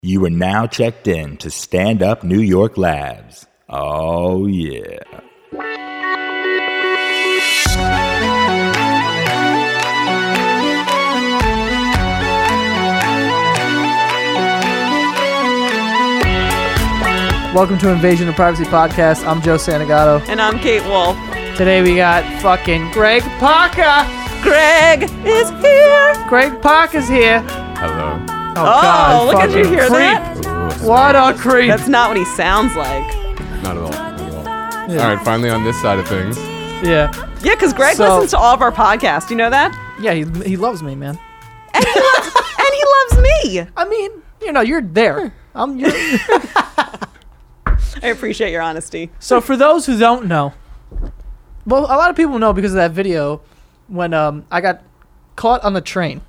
You are now checked in to Stand Up New York Labs. Oh, yeah. Welcome to Invasion of Privacy Podcast. I'm Joe Santagato. And I'm Kate Wolf. Today we got fucking Greg Parker. Greg is here. Greg Parker's here. Hello. Oh, God. Look at you hear creep. that? What a creep. That's not what he sounds like. Not at all. Not at all. Yeah. All right, finally on this side of things. Yeah. Yeah, because Greg listens to all of our podcasts. You know that? Yeah, he loves me, man. And he loves me. I mean, you know, you're there. I appreciate your honesty. So for those who don't know, well, a lot of people know because of that video when I got caught on the train.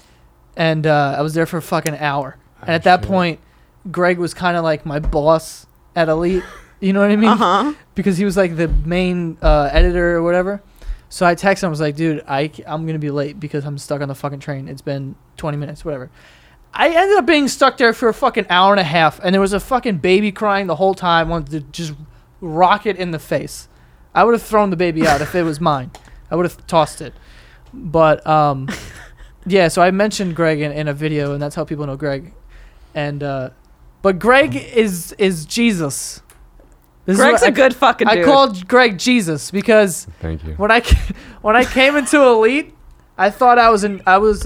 And I was there for a fucking hour. And at that point, Greg was kind of like my boss at Elite. You know what I mean? Uh-huh. Because he was like the main editor or whatever. So I texted him. I was like, dude, I'm going to be late because I'm stuck on the fucking train. It's been 20 minutes, whatever. I ended up being stuck there for a fucking hour and a half. And there was a fucking baby crying the whole time. I wanted to just rock it in the face. I would have thrown the baby out if it was mine. I would have tossed it. But, yeah, so I mentioned Greg in a video, and that's how people know Greg. And but Greg is Jesus. Greg's a good fucking dude. I called Greg Jesus because Thank you. when I came into Elite, I thought I was an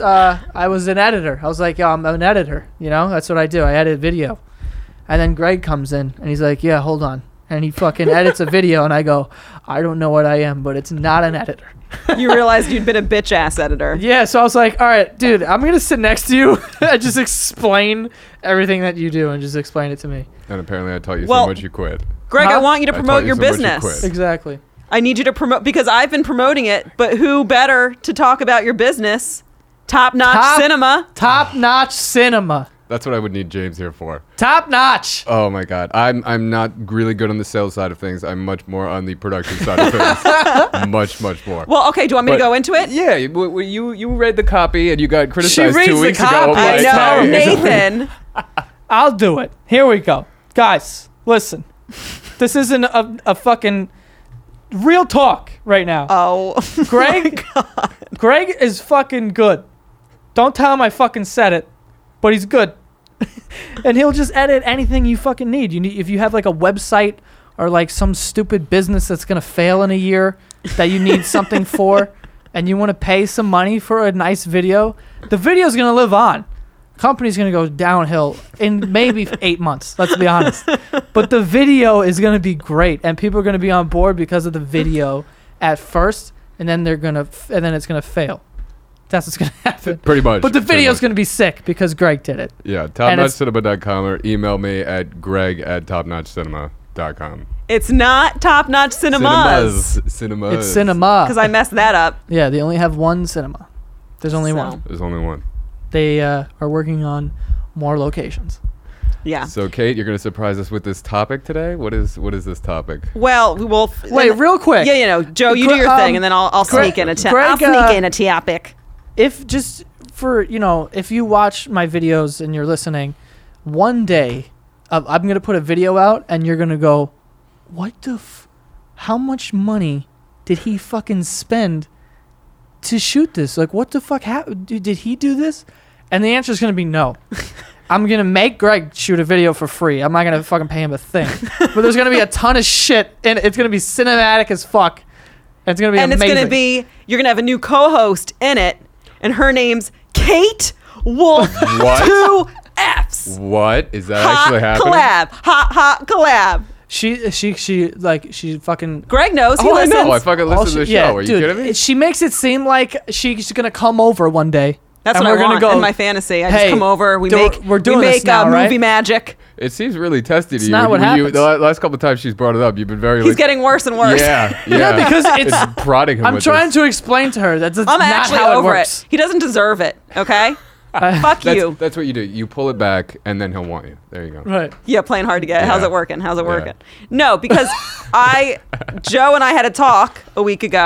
editor. I was like, yeah, I'm an editor. You know, that's what I do. I edit video. And then Greg comes in, and he's like, yeah, hold on. And he fucking edits a video, and I go, I don't know what I am, but it's not an editor. You realized you'd been a bitch ass editor. Yeah, so I was like, all right, dude, I'm going to sit next to you and just explain everything that you do and just explain it to me. And apparently I taught you Well, so much you quit. Greg, Huh? I want you to I promote taught your you so much you business. quit. Exactly. I need you to promote, because I've been promoting it, but who better to talk about your business? Top Notch Cinema. Top Notch Cinema. That's what I would need James here for. Top Notch. Oh my God. I'm not really good on the sales side of things. I'm much more on the production side of things. Much more. Well, okay, do you want me to But- go into it? Yeah, you read the copy and you got criticized reads 2 the weeks ago. copy. I by know, Tay. Nathan. I'll do it. Here we go. Guys, listen. This isn't a fucking real talk right now. Oh, Greg, Greg is fucking good. Don't tell him I fucking said it, but he's good. And he'll just edit anything you fucking need. If you have like a website or like some stupid business that's gonna fail in a year that you need something for, and you want to pay some money for a nice video, the video's gonna live on. Company's gonna go downhill in maybe 8 months. Let's be honest. But the video is gonna be great, and people are gonna be on board because of the video at first, and then it's gonna fail. That's what's gonna happen. Pretty much. But the pretty video's much. gonna be sick because Greg did it. Yeah, And it's- topnotchcinema.com or email me at greg@topnotchcinema.com. it's not Top Notch Cinemas. Cinemas. It's cinema. Because I messed that up. Yeah, they only have one cinema. There's only So, one. There's only one. They are working on more locations. Yeah. So, Kate, you're going to surprise us with this topic today? What is this topic? Well, we will. Wait, real quick. Yeah, you know, Joe, you do your thing, and then I'll sneak in a Greg, a topic. If just for, if you watch my videos and you're listening, one day I'm going to put a video out and you're going to go, what the how much money did he fucking spend to shoot this? Like, what the fuck happened? Did he do this? And the answer is going to be no. I'm going to make Greg shoot a video for free. I'm not going to fucking pay him a thing. But there's going to be a ton of shit, and it's going to be cinematic as fuck. And it's going to be And amazing. it's going to be, you're going to have a new co-host in it, and her name's Kate Wolf. What? 2 F's. What? Is that Hot actually happening? collab. Hot collab. She fucking. Greg knows. He Oh, I listens. know. I fucking listen to the show. Are you dude, kidding me? She makes it seem like she's gonna come over one day. That's and what we're I want gonna go, in my fantasy. I "Hey, just come over. We we're doing we this make now, movie right?" magic. It seems really testy to you. not what happens. The last couple of times she's brought it up, you've been very. He's getting worse and worse. Yeah, yeah. because it's. prodding him. I'm with trying this. to explain to her that's I'm not actually how over it works. it. He doesn't deserve it. Okay. Fuck you. That's what you do. You pull it back, and then he'll want you. There you go. Right. Yeah, playing hard to get. How's Yeah. it working? How's it Yeah. working? No, because Joe and I had a talk a week ago,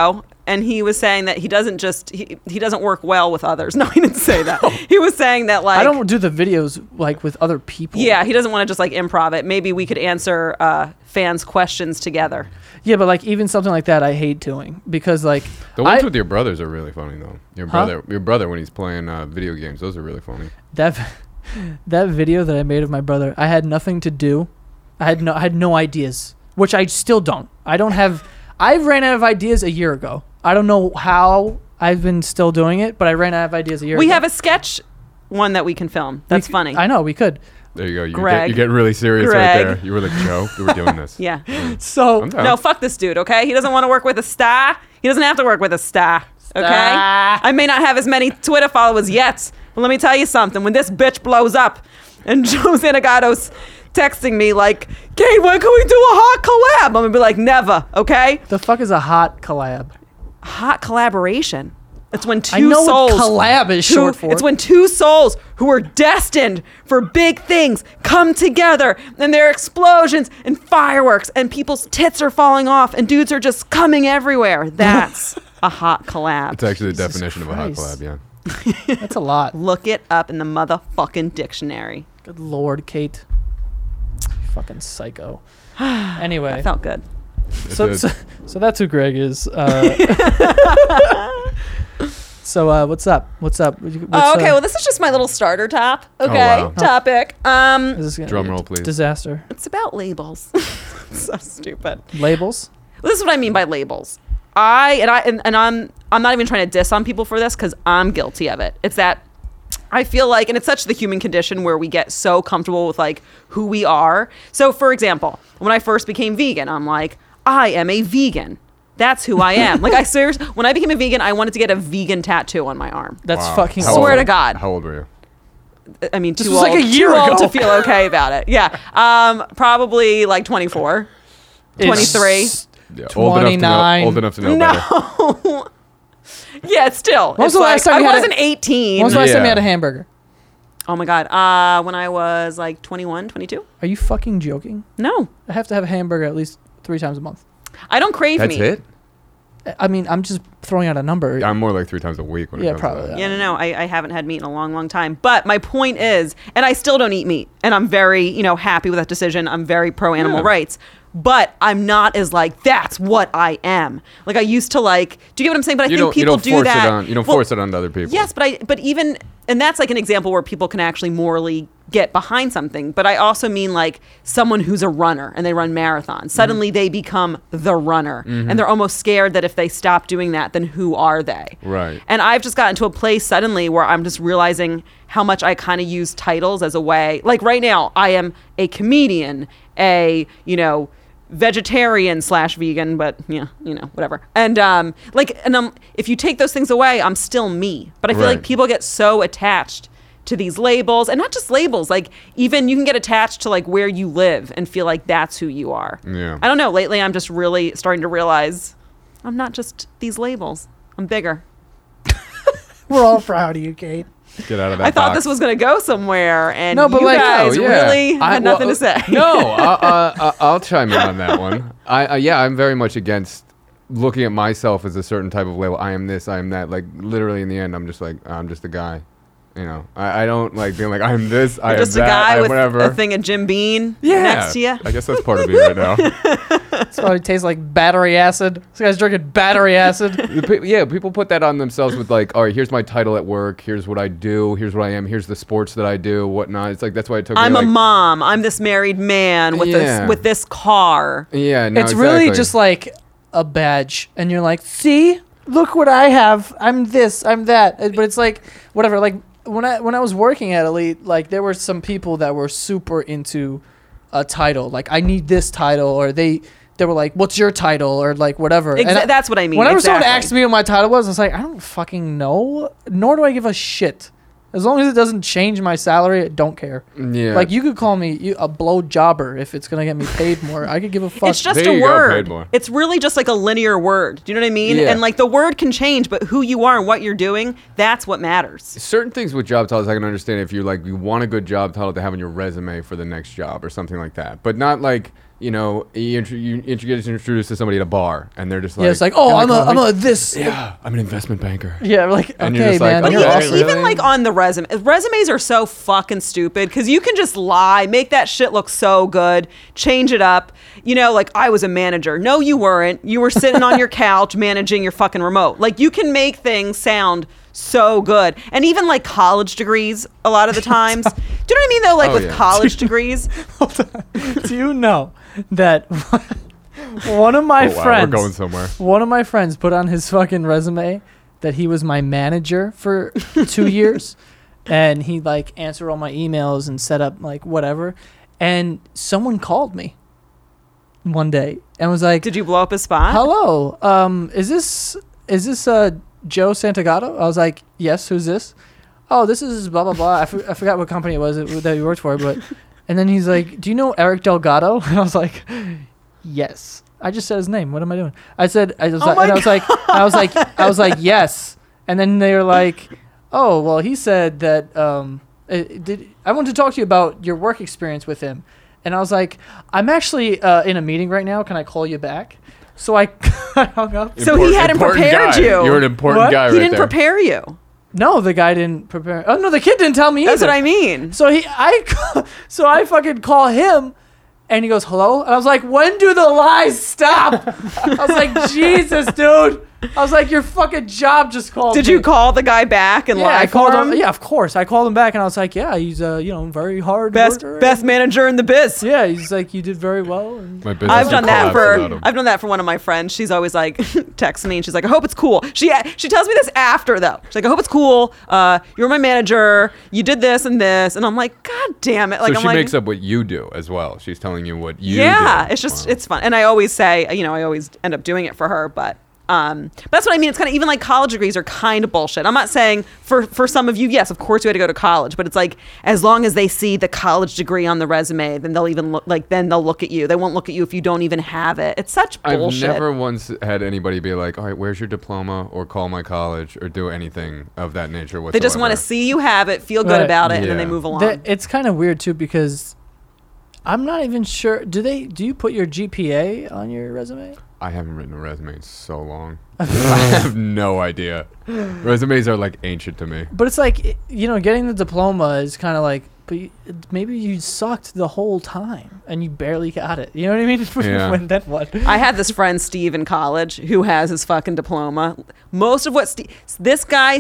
and he was saying that he doesn't work well with others. No, he didn't say that. He was saying that like I don't do the videos like with other people. Yeah, he doesn't want to just like improv it. Maybe we could answer fans' questions together. Yeah, but like even something like that, I hate doing because like The ones with your brothers are really funny though. Your Huh? brother when he's playing video games, those are really funny. that video that I made of my brother, I had nothing to do. I had no ideas, which I still don't. I ran out of ideas a year ago. I don't know how I've been still doing it, but I ran out of ideas a year ago. We have a sketch one that we can film. That's funny. I know we could. There you go. Greg. You get really serious Greg. right there. You were like, Joe, we were doing this. Yeah. So I'm down. No, fuck this dude, okay? He doesn't want to work with a star. He doesn't have to work with a star, okay? I may not have as many Twitter followers yet, but let me tell you something. When this bitch blows up and Joe Zanagato's texting me like, Kate, when can we do a hot collab? I'm going to be like, never, okay? the fuck is a hot collab? Hot collaboration. It's when two I know souls. what collab is short for. It's when two souls who are destined for big things come together, and there are explosions and fireworks, and people's tits are falling off, and dudes are just coming everywhere. That's a hot collab. It's actually the Jesus definition of a hot Christ. collab, yeah. That's a lot. Look it up in the motherfucking dictionary. Good Lord, Kate. Fucking psycho. Anyway, That felt good. so that's who Greg is. So what's up? What's up? Well, this is just my little starter top. Okay, wow. topic. Is this gonna Drum be a roll, please. Disaster. It's about labels. So stupid. Labels. Well, this is what I mean by labels. I'm not even trying to diss on people for this because I'm guilty of it. It's that I feel like, and it's such the human condition where we get so comfortable with like who we are. So for example, when I first became vegan, I'm like, I am a vegan. That's who I am. Like I seriously, when I became a vegan, I wanted to get a vegan tattoo on my arm. That's Wow. fucking. How Swear old- to God. How old were you? I mean, This too was old, like a year too old ago. to feel okay about it. Yeah. Probably like 24, 23. Yeah, 29. Old enough to know better. No. Yeah, it's still. When was It's the last like, time you I had a- wasn't 18. When was the last time you Yeah. had a hamburger? Oh my God. When I was like 21, 22? Are you fucking joking? No. I have to have a hamburger at least 3 times a month. I don't crave That's meat. it? I mean, I'm just throwing out a number. I'm more like 3 times a week when it Yeah, comes probably, to that. Yeah, no. I haven't had meat in a long, long time. But my point is, and I still don't eat meat. And I'm very, happy with that decision. I'm very pro animal Yeah. rights. But I'm not as like, that's what I am. Like I used to like, do you get what I'm saying? But I think people do that. You don't Well, force it onto other people. Yes, but even, and that's like an example where people can actually morally get behind something. But I also mean like someone who's a runner and they run marathons. Suddenly they become the runner, and they're almost scared that if they stop doing that, then who are they? Right. And I've just gotten to a place suddenly where I'm just realizing how much I kind of use titles as a way. Like right now, I am a comedian, vegetarian / vegan, but whatever. And if you take those things away, I'm still me. But I feel like Right. people get so attached to these labels, and not just labels, like even you can get attached to like where you live and feel like that's who you are. Yeah. I don't know. Lately, I'm just really starting to realize I'm not just these labels. I'm bigger. We're all proud of you, Kate. Get out of that I thought box. this was going to go somewhere, and No, but you like- guys Oh, yeah. really had nothing to say. No, I'll chime in on that one. I'm very much against looking at myself as a certain type of label. I am this, I am that. Like literally in the end, I'm just like, I'm just a guy. I don't like being like, I'm this, I You're am just a that, guy I am with whatever. a thing of Jim Beam Yeah. next to you. I guess that's part of me right now. That's why it tastes like battery acid. This guy's drinking battery acid. Yeah, people put that on themselves with like, all right, here's my title at work, here's what I do, here's what I am, here's the sports that I do, whatnot. It's like that's why it took I'm me a like, mom. I'm this married man with Yeah. this car. Yeah, no, It's really exactly. just like a badge, and you're like, see, look what I have. I'm this, I'm that. But it's like whatever. Like when I was working at Elite, like there were some people that were super into a title. Like I need this title, or they were like, what's your title, or like whatever. That's what I mean. Whenever someone exactly. asked me what my title was, I was like, I don't fucking know. Nor do I give a shit. As long as it doesn't change my salary, I don't care. Yeah. Like you could call me a blow jobber if it's gonna get me paid more. I could give a fuck. It's just There a you go, word. paid more. It's really just like a linear word. Do you know what I mean? Yeah. And like the word can change, but who you are and what you're doing, that's what matters. certain things with job titles I can understand if you want a good job title to have on your resume for the next job or something like that, but not like you know, you get introduced to somebody at a bar, and they're just like, Yeah, it's like, oh, I'm a this. yeah, I'm an investment banker. Yeah, like, And you're okay, just like, man. But okay, you're even, awesome. even really? like on the resumes are so fucking stupid because you can just lie, make that shit look so good, change it up. You know, like I was a manager. No, you weren't. You were sitting on your couch managing your fucking remote. Like you can make things sound so good. And even like college degrees a lot of the times. Do you know what I mean though? Like Oh, with yeah. college degrees. Do you know that one of my Oh, wow, friends, we're going somewhere. one of my friends put on his fucking resume that he was my manager for 2 years, and he like answered all my emails and set up like whatever, and someone called me one day and was like, Did you blow up his spot? "Hello, is this Joe Santagato?" I was like, "Yes, who's this?" "Oh, this is blah blah blah." I forgot what company it was that he worked for, but and then he's like, "Do you know Eric Delgado?" And I was like, "Yes." I just said his name. What am I doing? I was like, "Yes." And then they were like, "Oh, well, he said that I want to talk to you about your work experience with him." And I was like, "I'm actually in a meeting right now. Can I call you back?" So I hung up. So he hadn't Important prepared guy. you. You're an important What? guy He right didn't there. prepare you. No, the guy didn't prepare. Oh no, the kid didn't tell me either. That's what I mean. So I fucking call him, and he goes, "Hello," and I was like, "When do the lies stop?" I was like, "Jesus, dude." I was like, "Your fucking job just called." Did me." you call the guy back and Yeah, lie I for called him? him. Yeah, of course. I called him back, and I was like, "Yeah, he's very hard Best worker." manager in the biz. Yeah, he's like, "You did very well." And My business I've would done that collapse without him. I've done that for one of my friends. She's always like texts me and she's like, I hope it's cool. She tells me this after though. She's like, I hope it's cool. You're my manager. You did this and this, and I'm like, God damn it! Like So I'm she like, makes up what you do as well. She's telling you what you yeah, do. it's just Wow. it's fun. And I always say, I always end up doing it for her, but. That's what I mean. It's kind of even like college degrees are kind of bullshit. I'm not saying for some of you, yes, of course you had to go to college, but it's like as long as they see the college degree on the resume, then they'll even then they'll look at you. They won't look at you if you don't even have it. It's such bullshit. I've never once had anybody be like, all right, where's your diploma, or call my college, or do anything of that nature whatsoever. They just want to see you have it, feel good Right. about it, and then they Yeah. move along. It's kind of weird too because I'm not even sure. Do you put your GPA on your resume? I haven't written a resume in so long. I have no idea. Resumes are like ancient to me. But it's like, getting the diploma is kind of like, but maybe you sucked the whole time and you barely got it. You know what I mean? Yeah. Then what? I had this friend Steve in college who has his fucking diploma. Most of what this guy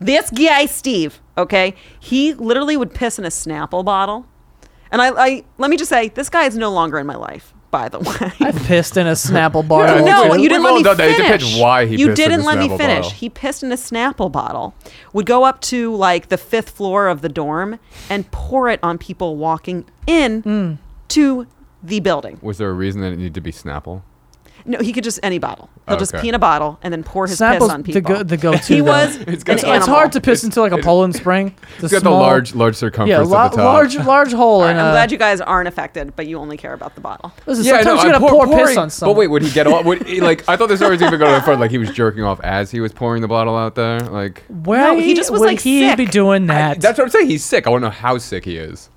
Steve, okay, he literally would piss in a Snapple bottle, and I let me just say, this guy is no longer in my life. By the way. I pissed in a Snapple bottle. No, too. you didn't We've all let me done that. It finish. depends why he you pissed in didn't a let me Snapple finish. bottle. He pissed in a Snapple bottle. Would go up to like the 5th floor of the dorm and pour it on people walking in to the building. Was there a reason that it needed to be Snapple? No, he could just any bottle. He'll just Okay. pee in a bottle and then pour his piss Snapple's on people. the go-to. He though. was It's an got the- animal. It's hard to piss into like a Poland Spring. It's got the large circumference yeah, at the top. large hole. All right, and I'm glad you guys aren't affected, but you only care about the bottle. Listen, Yeah, sometimes no, you gotta pour piss pouring- on someone. But wait, would he get off? I thought the story was even going to front like he was jerking off as he was pouring the bottle out there. Like Where No, he just was, would like, he sick. be doing that? that's what I'm saying. He's sick. I want to know how sick he is.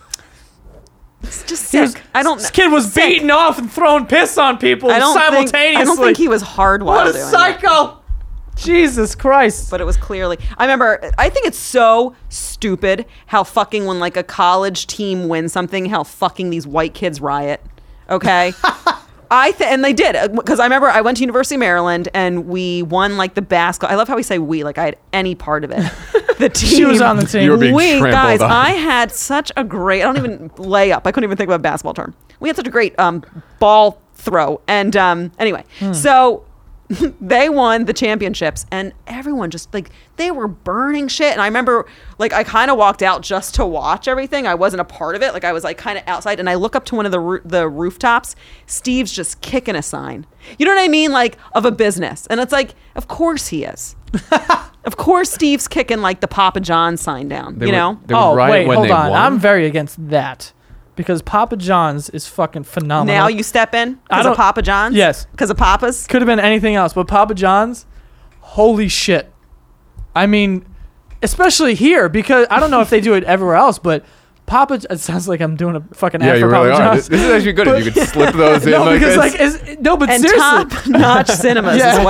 It's just He was- sick. I don't. This kid was sick. beating off and throwing piss on people I don't simultaneously. Think, I don't think he was hard while What a doing it. psycho! Jesus Christ! But it was clearly. I remember. I think it's so stupid how fucking when like a college team wins something, how fucking these white kids riot. Okay. And they did, because I remember I went to University of Maryland and we won like the basketball. I love how we say we, like I had any part of it. The team. She was on the team. You were being We trampled guys, on. I had such a great. I don't even lay up. I couldn't even think of a basketball term. We had such a great ball throw, and anyway, so they won the championships, and everyone just like they were burning shit. And I remember like I kind of walked out just to watch everything. I wasn't a part of it. Like I was like kind of outside, and I look up to one of the rooftops. Steve's just kicking a sign. You know what I mean? Like of a business, and it's like, of course he is. Of course, Steve's kicking like the Papa John sign down. They you would- know. they would Oh riot wait, when hold they on. won. I'm very against that because Papa John's is fucking phenomenal. Now you step in I because don't- of Papa John's? Yes. Because of Papa's? Could have been anything else, but Papa John's, holy shit! I mean, especially here because I don't know if they do it everywhere else, but Papa. It sounds like I'm doing a fucking Yeah, ad you for really Papa are. John's. This is actually good if you could slip those in No, like because this. but And seriously, top-notch cinemas as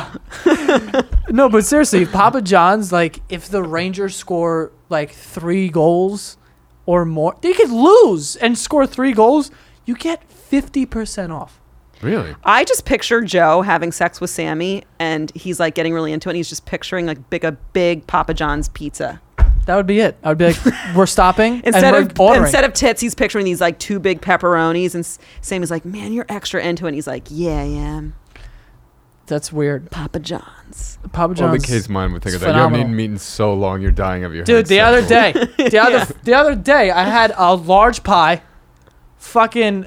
well. no, but seriously, Papa John's, like, if the Rangers score like 3 goals or more, they could lose and score 3 goals. You get 50% off. Really? I just picture Joe having sex with Sammy, and he's like getting really into it. And he's just picturing like a big Papa John's pizza. That would be it. I would be like, we're stopping Instead and of we're ordering. instead of tits, he's picturing these like 2 big pepperonis, and Sammy's like, "Man, you're extra into it." And he's like, "Yeah, I am." That's weird. Papa John's. Papa Well, John's. the kid's mind would think of is that. You haven't phenomenal. eaten meat in so long, you're dying of your Dude, the other day, Yeah. the other day, I had a large pie, fucking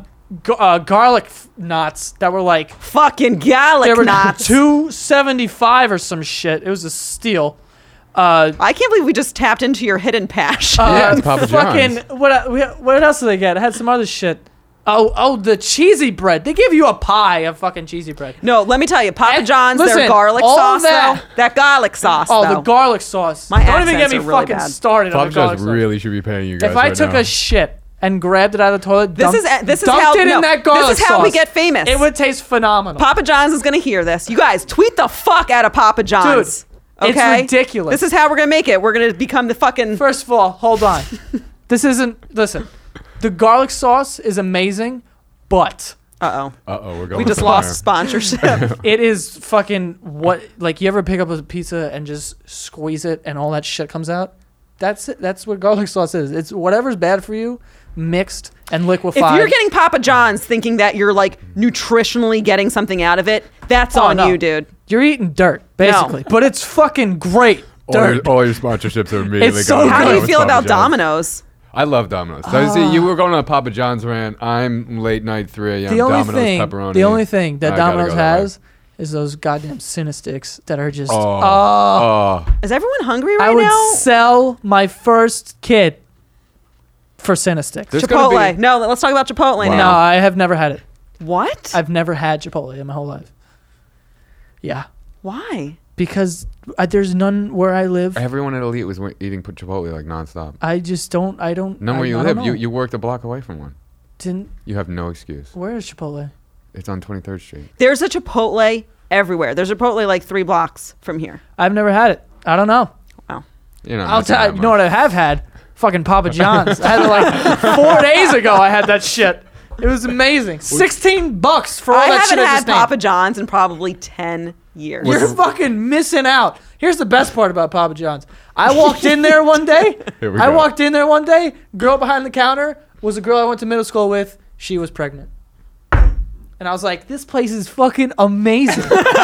garlic knots that were like Fucking garlic they were knots. $2.75 or some shit. It was a steal. I can't believe we just tapped into your hidden passion. Yeah, it's Papa fucking John's. what else did they get? I had some other shit. Oh, the cheesy bread. They give you a pie of fucking cheesy bread. No, let me tell you, Papa And John's, listen, their garlic all sauce, that- that garlic sauce, Oh, though. the garlic sauce. My Don't even get accents me are really fucking bad. started on Papa the garlic John's sauce. really should be paying you guys If I right took now. a shit and grabbed it out of the toilet, This is dumped how it in that garlic this is how we sauce, get famous. It would taste phenomenal. Papa John's is gonna hear this. You guys, tweet the fuck out of Papa John's. Dude, it's okay? ridiculous. This is how we're gonna make it. We're gonna become the fucking. First of all, hold on. This isn't. Listen, the garlic sauce is amazing, but Uh-oh. Uh-oh, we're going We just somewhere. lost sponsorship. it is fucking what. Like, you ever pick up a pizza and just squeeze it and all that shit comes out? That's it. That's what garlic sauce is. It's whatever's bad for you mixed and liquefied. If you're getting Papa John's thinking that you're like nutritionally getting something out of it, that's Oh, on no. you, dude. You're eating dirt, basically. But it's fucking great. Dirt. All your sponsorships are immediately It's so going good. How do down you with feel Papa about John's. Domino's? I love Domino's. So, see, you were going on a Papa John's rant. I'm late night 3 a.m. The only Domino's thing, pepperoni. the only thing that I gotta Domino's go that way. has is those goddamn Cinesticks that are just. Oh. Is everyone hungry I right would now? sell my first kid for Cinesticks. There's gonna Chipotle. be- No, let's talk about Chipotle Wow. No, now. I have never had it. What? I've never had Chipotle in my whole life. Yeah, Why? because there's none where I live. Everyone at Elite was eating Chipotle like nonstop. I just don't. I don't. None where you I live. don't You know. you worked a block away from one. didn't. You have no excuse. Where is Chipotle? It's on 23rd Street. There's a Chipotle everywhere. There's a Chipotle like 3 blocks from here. I've never had it. I don't know. Wow. You know, I'll tell you. You know what I have had? Fucking Papa John's. I had it like 4 days ago. I had that shit. It was amazing. $16 for all I that shit haven't I had just named. Papa John's in probably 10 years. You're fucking missing out. Here's the best part about Papa John's. I walked in there one day. Here we I go. walked in there one day. Girl behind the counter was a girl I went to middle school with. She was pregnant. And I was like, this place is fucking amazing.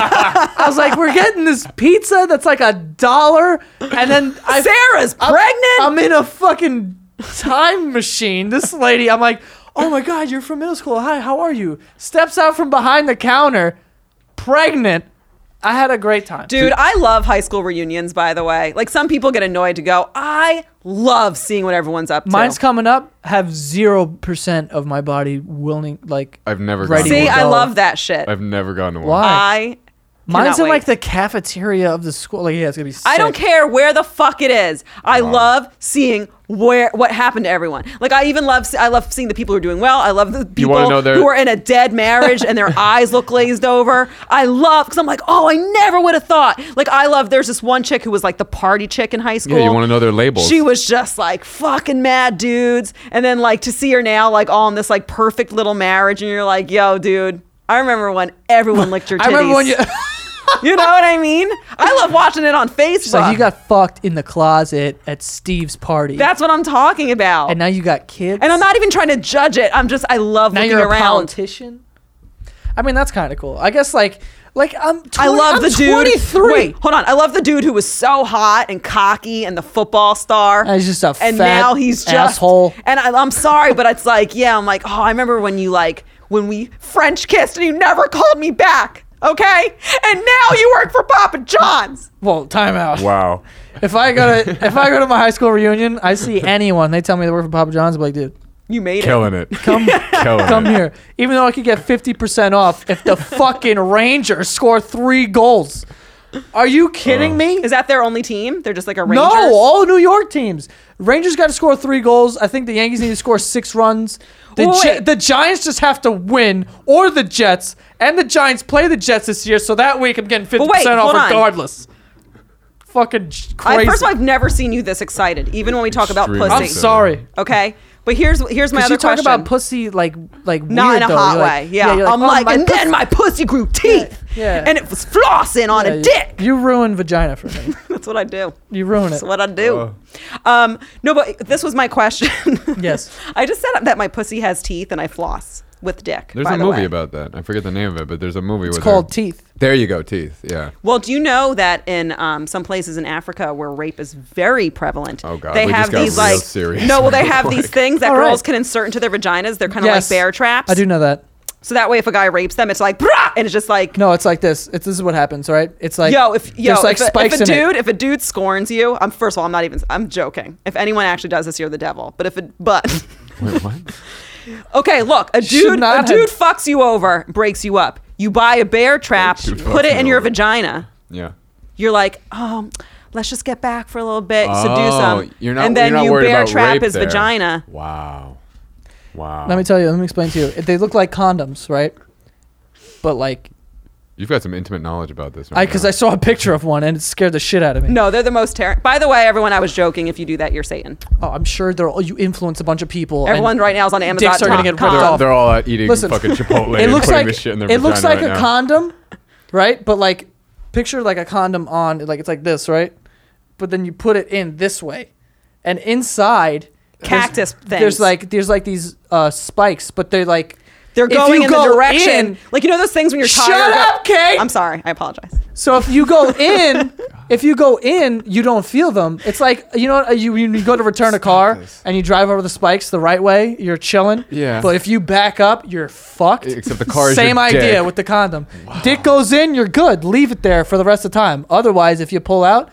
I was like, we're getting this pizza that's like $1. And then Sarah's pregnant? I'm in a fucking time machine. This lady, I'm like, oh my God, you're from middle school. Hi, how are you? Steps out from behind the counter, pregnant. I had a great time. Dude, I love high school reunions, by the way. Like, some people get annoyed to go. I love seeing what everyone's up to. Mine's coming up. Have 0% of my body willing, like. I've never Ready gone to See, to one. I go. love that shit. I've never gone to one. Why? I Mine's cannot in like wait. the cafeteria of the school. Like, yeah, it's gonna be sick. I don't care where the fuck it is. I love seeing what happened to everyone. Like, I love seeing the people who are doing well. I love the people wanna know their- who are in a dead marriage and their eyes look glazed over. I love, because I'm like, oh, I never would have thought. Like, there's this one chick who was like the party chick in high school. Yeah, you want to know their labels. She was just like fucking mad dudes. And then like to see her now like all in this like perfect little marriage, and you're like, yo, dude, I remember when everyone licked your titties. I remember when you. You know what I mean? I love watching it on Facebook. It's like you got fucked in the closet at Steve's party. That's what I'm talking about. and now you got kids. And I'm not even trying to judge it. I love Now looking you're a around. politician. I mean, that's kind of cool. I guess like I'm. 20, I love I'm the dude. 23. Wait, hold on. I love the dude who was so hot and cocky and the football star. And he's just a and fat now he's just asshole. And I'm sorry, but it's like, yeah, I'm like, oh, I remember when we French kissed and you never called me back. Okay, and now you work for Papa John's. Well, time out. Wow. If I go to my high school reunion, I see anyone, they tell me they work for Papa John's, I'm like, dude, You made Killing it. come Killing it. here. Even though I could get 50% off if the fucking Rangers score 3 goals. Are you kidding me? Is that their only team? They're just like a Rangers? No, all New York teams. Rangers got to score 3 goals. I think the Yankees need to score 6 runs. The Giants just have to win, or the Jets. And the Giants play the Jets this year, so that week I'm getting 50% off hold on. regardless. Fucking crazy. First of all, I've never seen you this excited, even when we talk about Extremely pussy. I'm sorry. Okay? But here's my other Because you talk question. about pussy like Not weird, in a though. hot You're way. like, Yeah. you're I'm oh, like, my and then my pussy grew teeth. Yeah. And it was flossing on a dick. You ruined vagina for me. That's what I do. You ruin it. That's what I do. No, but this was my question. Yes. I just said that my pussy has teeth and I floss with dick. There's by a the movie way. about that. I forget the name of it, but there's a movie It's with called Teeth. There you go, Teeth. Yeah. Well, do you know that in some places in Africa where rape is very prevalent, Oh, God. they We have just got these real like serious no, well they real have quick. these things that All right. girls can insert into their vaginas. They're kind of Yes. like bear traps. I do know that. So that way, if a guy rapes them, it's like brah, and it's just like No, it's like this. This is what happens, right? It's like there's like spikes in it. if a dude scorns you, first of all, I'm joking. If anyone actually does this, you're the devil. But Wait, what? okay, look, a Should not dude have- fucks you over, breaks you up. You buy a bear trap, Dude put fucks it in me your over. vagina. Yeah. You're like, let's just get back for a little bit, seduce Oh, him, you're not- and then you're not you worried bear about trap rape his there. vagina. Wow. Let me tell you. Let me explain to you. They look like condoms, right? But like, You've got some intimate knowledge about this. Right because now. I saw a picture of one and it scared the shit out of me. No, they're the most terrible. By the way, everyone, I was joking. If you do that, you're Satan. Oh, I'm sure you influence a bunch of people. Everyone and right now is on Amazon. dicks are gonna get ripped com. off. They're all out eating Listen, fucking Chipotle It and looks putting like this shit in their it looks vagina like right a now. condom, right? But like, picture like a condom on, like it's like this, right? But then you put it in this way, and inside Cactus there's things. like these spikes, but they're like They're if going you in the go direction. in- Like, you know those things when you're Shut tired? up, Kate! I'm sorry. I apologize. So if you go in, you don't feel them. It's like, you know, you go to return a car this. and you drive over the spikes the right way, you're chilling. Yeah. But if you back up, you're fucked. Except the car is Same your idea dick. with the condom. Dick goes in, you're good. Leave it there for the rest of the time. Otherwise, if you pull out,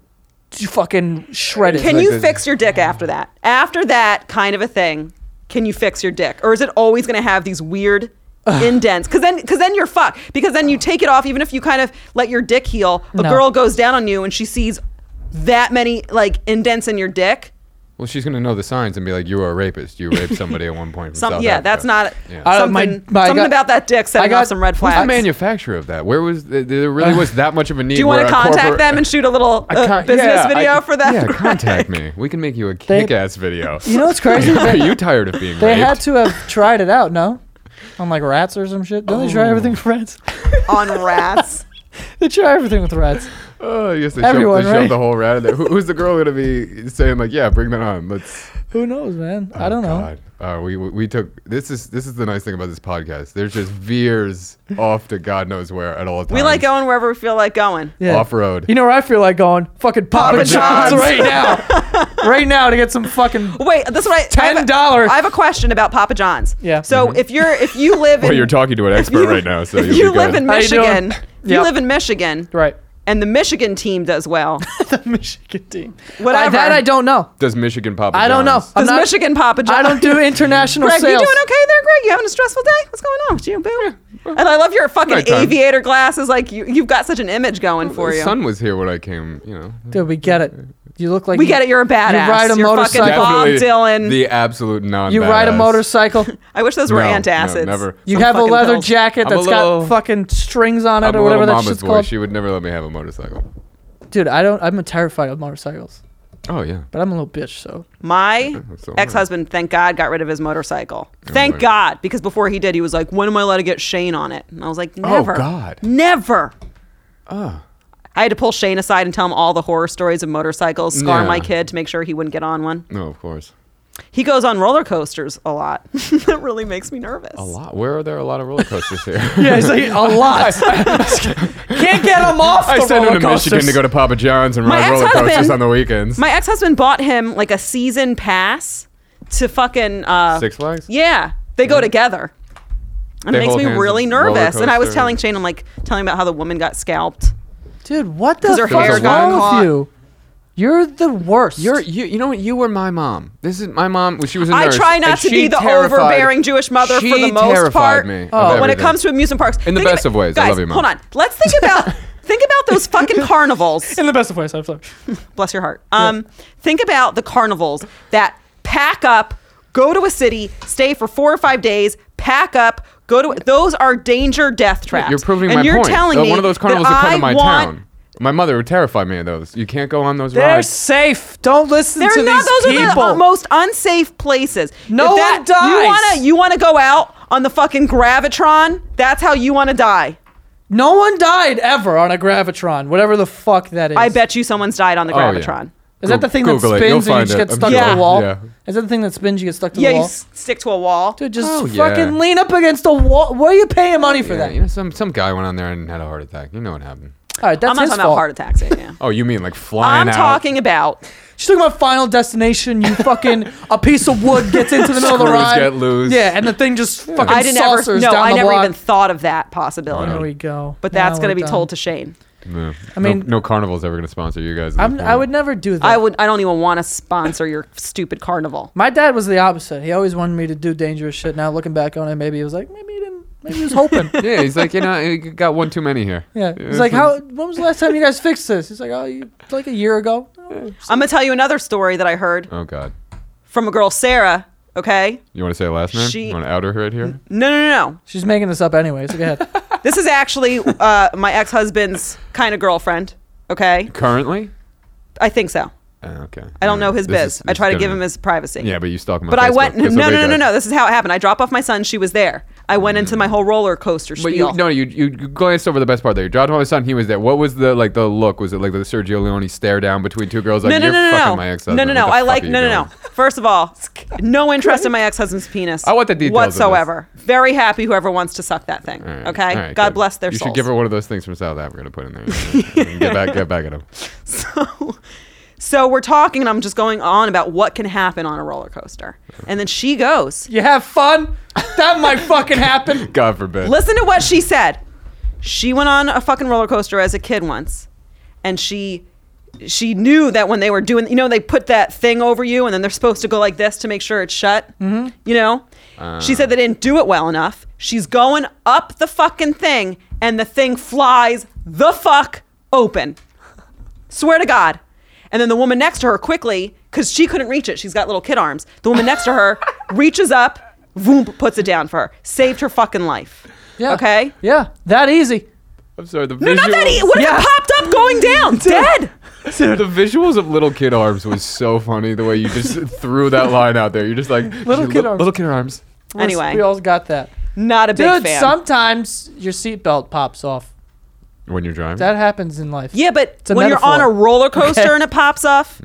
you fucking shred it. Can like you this- fix your dick after that? After that kind of a thing, can you fix your dick? Or is it always going to have these weird indents? Because then you're fucked. Because then you take it off, even if you kind of let your dick heal, a No. girl goes down on you and she sees that many like indents in your dick. Well, she's gonna know the signs and be like, "You were a rapist. You raped somebody at one point." From South Yeah, Africa." that's not Yeah. something. Something about that dick setting off some red Who's the flags. manufacturer of that? Where was there really was that much of a need? Do you want where to a contact corporate- them and shoot a little business Yeah, video for that? Yeah, contact me. We can make you a kick-ass video. You know what's crazy? Are you tired of being They raped? had to have tried it out, no? On like rats or some shit. Don't they try everything with rats? On rats. They try everything with rats. Oh, yes, they Everyone, shoved right? the whole rat in there. Who's the girl gonna be saying like, "Yeah, bring that on"? Let's. Who knows, man? I don't know. God. We took this is the nice thing about this podcast. There's just veers off to God knows where at all times. We like going wherever we feel like going. Yeah. off road. You know where I feel like going? Fucking Papa Papa John's John's. right now. Right now to get some fucking. Wait, this is what $10. I have a question about Papa John's. Yeah. So if you live in Well, you're talking to an expert right now, so if you'll you be live good. in How you doing? Michigan, if you Yep. live in Michigan, Right. and the Michigan team does well. The Michigan team. Whatever. That I don't know. Does Michigan Papa I don't know. John's? I'm Does not- Michigan Papa John's? I don't do international Greg, sales. you doing okay there, Greg? You having a stressful day? What's going on with you, boo? And I love your fucking Nighttime. aviator glasses. Like you've got such an image going for The you. sun was here when I came. You know. Dude, we get it. You look like We get it. You're a badass. You ride a You're motorcycle. fucking Bob Definitely Dylan. the absolute non. You ride a motorcycle. I wish those were antacids. never. You Some have a fucking leather pills. jacket I'm a that's little- got fucking strings on it I'm or a whatever little that mama's shit's boy. called. She would never let me have a motorcycle. Dude, I'm terrified of motorcycles. Oh yeah. But I'm a little bitch, so. My So ex-husband, thank God, got rid of his motorcycle. Thank my- God, because before he did, he was like, "When am I allowed to get Shane on it?" And I was like, "Never, God. never." Oh. I had to pull Shane aside and tell him all the horror stories of motorcycles, scar Yeah. my kid to make sure he wouldn't get on one. No, of course. He goes on roller coasters a lot. That really makes me nervous. A lot. Where are there a lot of roller coasters here? Yeah, he's like, a lot. Can't get him off I the sent him roller to Michigan coasters. to go to Papa John's and My ride roller coasters ex-husband- on the weekends. My ex-husband bought him like a season pass to fucking Six Flags? Yeah, they go together. And They it makes hold me hands really and roller nervous. And I was coaster. telling Shane, I'm like telling about how the woman got scalped. Dude, what the 'Cause her fuck hair is got wrong caught. with you? You're the worst. You know what? You were my mom. This is my mom. She was a I nurse. try not and to she be the terrified- overbearing Jewish mother she for the most terrified part. me of When it everything. comes to amusement parks, In the Think best of ways. I Guys, love you, Mom. hold on. Let's think about Think about those fucking carnivals. In the best of ways, I'm sorry. Bless your heart. Think about the carnivals that pack up, go to a city, stay for 4 or 5 days, pack up, go to. Those are danger death traps. You're proving and my you're point. telling me One of those carnivals that that come to I my want, town. My mother would terrify me of those. You can't go on those They're rides. safe. Don't listen They're to not. these Those people. are the most unsafe places. No If one dies. You wanna go out on the fucking Gravitron? That's how you want to die. No one died ever on a Gravitron, whatever the fuck that is. I bet you someone's died on the Oh, yeah. Gravitron. Is that the thing Google that it. You'll spins and you find just it. get I'm stuck sure. to the wall? Yeah. Is that the thing that spins, you get stuck to Yeah, the you wall? stick to a wall. Dude, just Oh, yeah. fucking lean up against the wall. What are you paying money for Yeah, that? you know, some guy went on there and had a heart attack. You know what happened. All right, that's I'm not his talking fault. about heart attacks. Yeah. Oh, you mean like flying I'm out? talking about. She's talking about Final Destination. You fucking a piece of wood gets into the middle of the Screws ride. get loose. Yeah, and the thing just fucking I didn't ever. saucers No, down I the never block. even thought of that possibility. There we go. But that's Now going to we're be done. told to Shane. No. I mean- no carnival's ever gonna sponsor you guys. I would never do that. I don't even want to sponsor your stupid carnival. My dad was the opposite. He always wanted me to do dangerous shit. Now looking back on it, maybe he was like, maybe he didn't. Maybe he was hoping. Yeah, he's like, you got one too many here. Yeah. He's like, when was the last time you guys fixed this? He's like, like a year ago. Oh, I'm gonna tell you another story that I heard Oh God. from a girl, Sarah. Okay. You want to say her last name? She- You want to out her right here? No. she's making this up anyway, so go ahead. This is actually my ex-husband's kind of girlfriend. Okay. Currently? I think so. Okay. I don't know his This biz. is- I this try is to give gonna- him his privacy. Yeah, but you stalk him on But I Facebook. went. That's what they do. No. This is how it happened. I dropped off my son. She was there. I went into my whole roller coaster But spiel. you glanced over the best part there. You dropped off my son. He was there. What was the look? Was it like the Sergio Leone stare down between two girls? Like, No. you're fucking my ex-husband. No. What the I fuck like are you no. doing? First of all, no interest in my ex-husband's penis. I want the details of this. whatsoever. Very happy whoever wants to suck that thing. All right, Okay. all right, God good. bless their You souls. should give her one of those things from South Africa to put in there. Get back at him. So we're talking, and I'm just going on about what can happen on a roller coaster. And then she goes, You have fun? That might fucking happen. God forbid. listen to what she said. She went on a fucking roller coaster as a kid once, and she knew that when they were doing, they put that thing over you, and then they're supposed to go like this to make sure it's shut. Mm-hmm. She said they didn't do it well enough. She's going up the fucking thing, and the thing flies the fuck open. Swear to God. And then the woman next to her quickly, because she couldn't reach it, she's got little kid arms. The woman next to her reaches up, boom, puts it down for her. Saved her fucking life. Yeah. Okay? Yeah, that easy. I'm sorry. The No, not that. visuals- What if Yeah. it popped up going down? Dead. The visuals of little kid arms was so funny. The way you just threw that line out there. You're just like Little kid arms. Little kid arms. Anyway. We all got that. Not a big Dude, fan. sometimes your seatbelt pops off. When you're driving. That happens in life. Yeah, but a when you're on a metaphor. roller coaster Okay. and it pops off,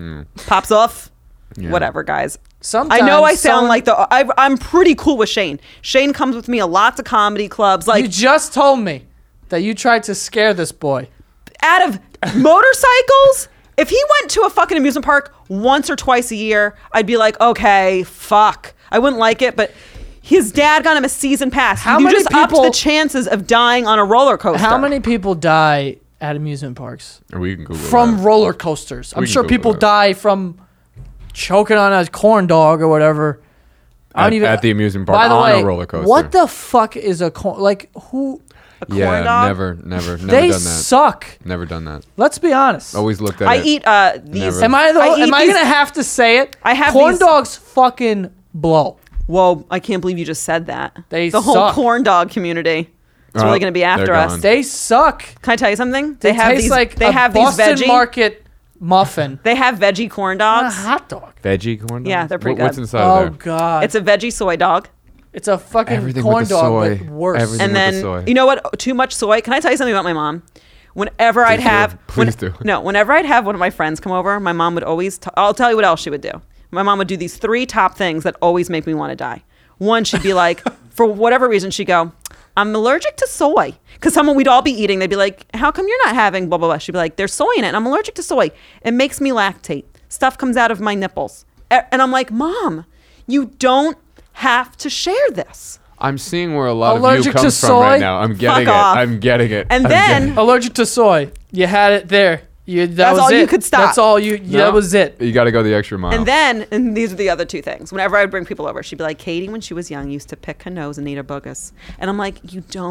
Yeah. whatever, guys. Sometimes I know I sound someone- like I'm pretty cool with Shane. Shane comes with me a lots of comedy clubs. Like You just told me that you tried to scare this boy. out of motorcycles, if he went to a fucking amusement park once or twice a year, I'd be like, okay, fuck. I wouldn't like it, but his dad got him a season pass. How you many just upped people- the chances of dying on a roller coaster. How many people die at amusement parks We can Google from that. roller coasters? I'm We can sure Google people that. die from choking on a corn dog or whatever. I don't even. At the amusement park By the on way, a roller coaster. what the fuck is a corn? Like who? A corn Yeah, dog? never They done that. suck. Never done that. Let's be honest. Always looked at I it. eat these. Never. Am I eat these- gonna have to say it? I have corn these- dogs fucking blow. Whoa, I can't believe you just said that. They the whole suck. corn dog community. It's Oh, really going to be after they're us. gone. They suck. Can I tell you something? They have taste these like they a have Boston these veggie Market muffin. They have veggie corn A dogs. hot dog. Veggie corn dog? Yeah, they're pretty What's good. inside Oh of there? god. It's a veggie soy dog. It's a fucking Everything corn with the dog, soy. but worse. Everything. And with the then soy. you know what? Too much soy. Can I tell you something about my mom? Whenever I'd do. have Please do. No, whenever I'd have one of my friends come over, my mom would always I'll tell you what else she would do. My mom would do these 3 top things that always make me want to die. One, she'd be like, for whatever reason, she'd go, I'm allergic to soy. Because we'd all be eating. They'd be like, how come you're not having blah, blah, blah. She'd be like, there's soy in it. And I'm allergic to soy. It makes me lactate. Stuff comes out of my nipples. And I'm like, Mom, you don't have to share this. I'm seeing where a lot of you Allergic to comes from soy? right now. I'm getting Fuck it. off. I'm getting it. And I'm then- getting it. Allergic to soy. You had it there. That That's was all it. you could stop. That's all you. No. That was it. You got to go the extra mile. And then, and these are the other 2 things. Whenever I'd bring people over, she'd be like, Katie, when she was young, used to pick her nose and eat her boogers. And I'm like, you don't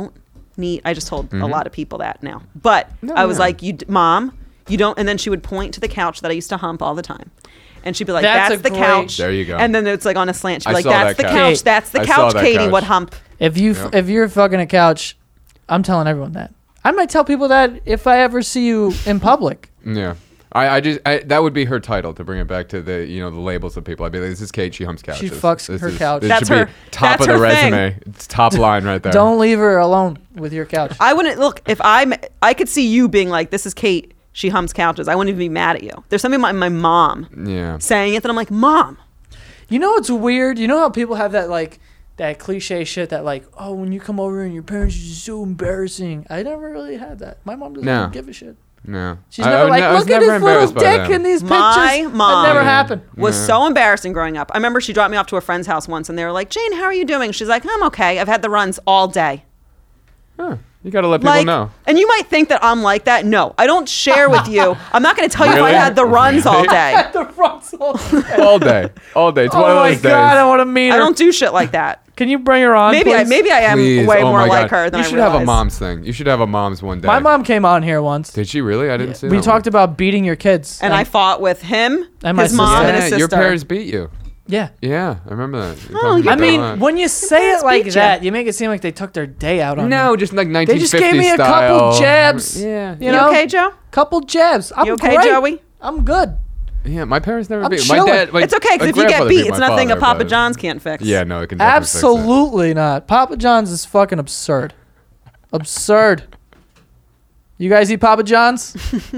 need. I just told a lot of people that now. But I was like, Mom, you don't. And then she would point to the couch that I used to hump all the time. And she'd be like, That's that's a the great- couch. There you go. And then it's like on a slant. She'd be I like, saw that's that the couch. couch. That's the I saw couch that Katie couch. would hump. If you're fucking a couch, I'm telling everyone that. I might tell people that if I ever see you in public. Yeah. I that would be her title to bring it back to the the labels of people. I'd be like, this is Kate. She humps couches. She fucks This her is- couch. This That's should her- be top that's of the her thing. resume. It's top line right there. Don't leave her alone with your couch. I wouldn't look if I could see you being like, this is Kate. She humps couches. I wouldn't even be mad at you. There's something about my mom Yeah. saying it that I'm like, Mom. You know what's weird? You know how people have that cliche shit that oh, when you come over and your parents are just so embarrassing. I never really had that. My mom doesn't No. even give a shit. No. She's never like, I was look at never his little embarrassed by dick them. in these pictures. My mom That never happened. was so embarrassing growing up. I remember she dropped me off to a friend's house once and they were like, Jane, how are you doing? She's like, I'm okay. I've had the runs all day. Huh. You got to let people know. And you might think that I'm like that. No, I don't share with you. I'm not going to tell you if Really? I had the runs all day. The front's all All day. All day. It's one Oh of my those god, I days. want to meet her. I don't do shit like that. Can you bring her on? Maybe please? I am Please. way Oh more my like God. her than You I should have a realize. mom's thing. You should have a mom's one day. My mom came on here once. Did she really? I didn't see We that talked about beating your kids. And I fought with him, And my his mom, sister. and Yeah, his sister. your parents beat you. yeah. Yeah, I remember that. You Oh, talked you- I about mean, that. when you say parents it like beat that, you make it seem like they took their day out on No, you. just like 1950s They just gave me a couple style. jabs. Yeah. You You know? okay, Joe? Couple jabs. I'm You okay, great. Joey? I'm good. Yeah, my parents never I'm beat me. chilling. My dad, It's okay because if you get beat, it's nothing a Papa John's can't fix. Yeah, no, it can definitely fix it. Absolutely not. Papa John's is fucking absurd. Absurd. You guys eat Papa John's?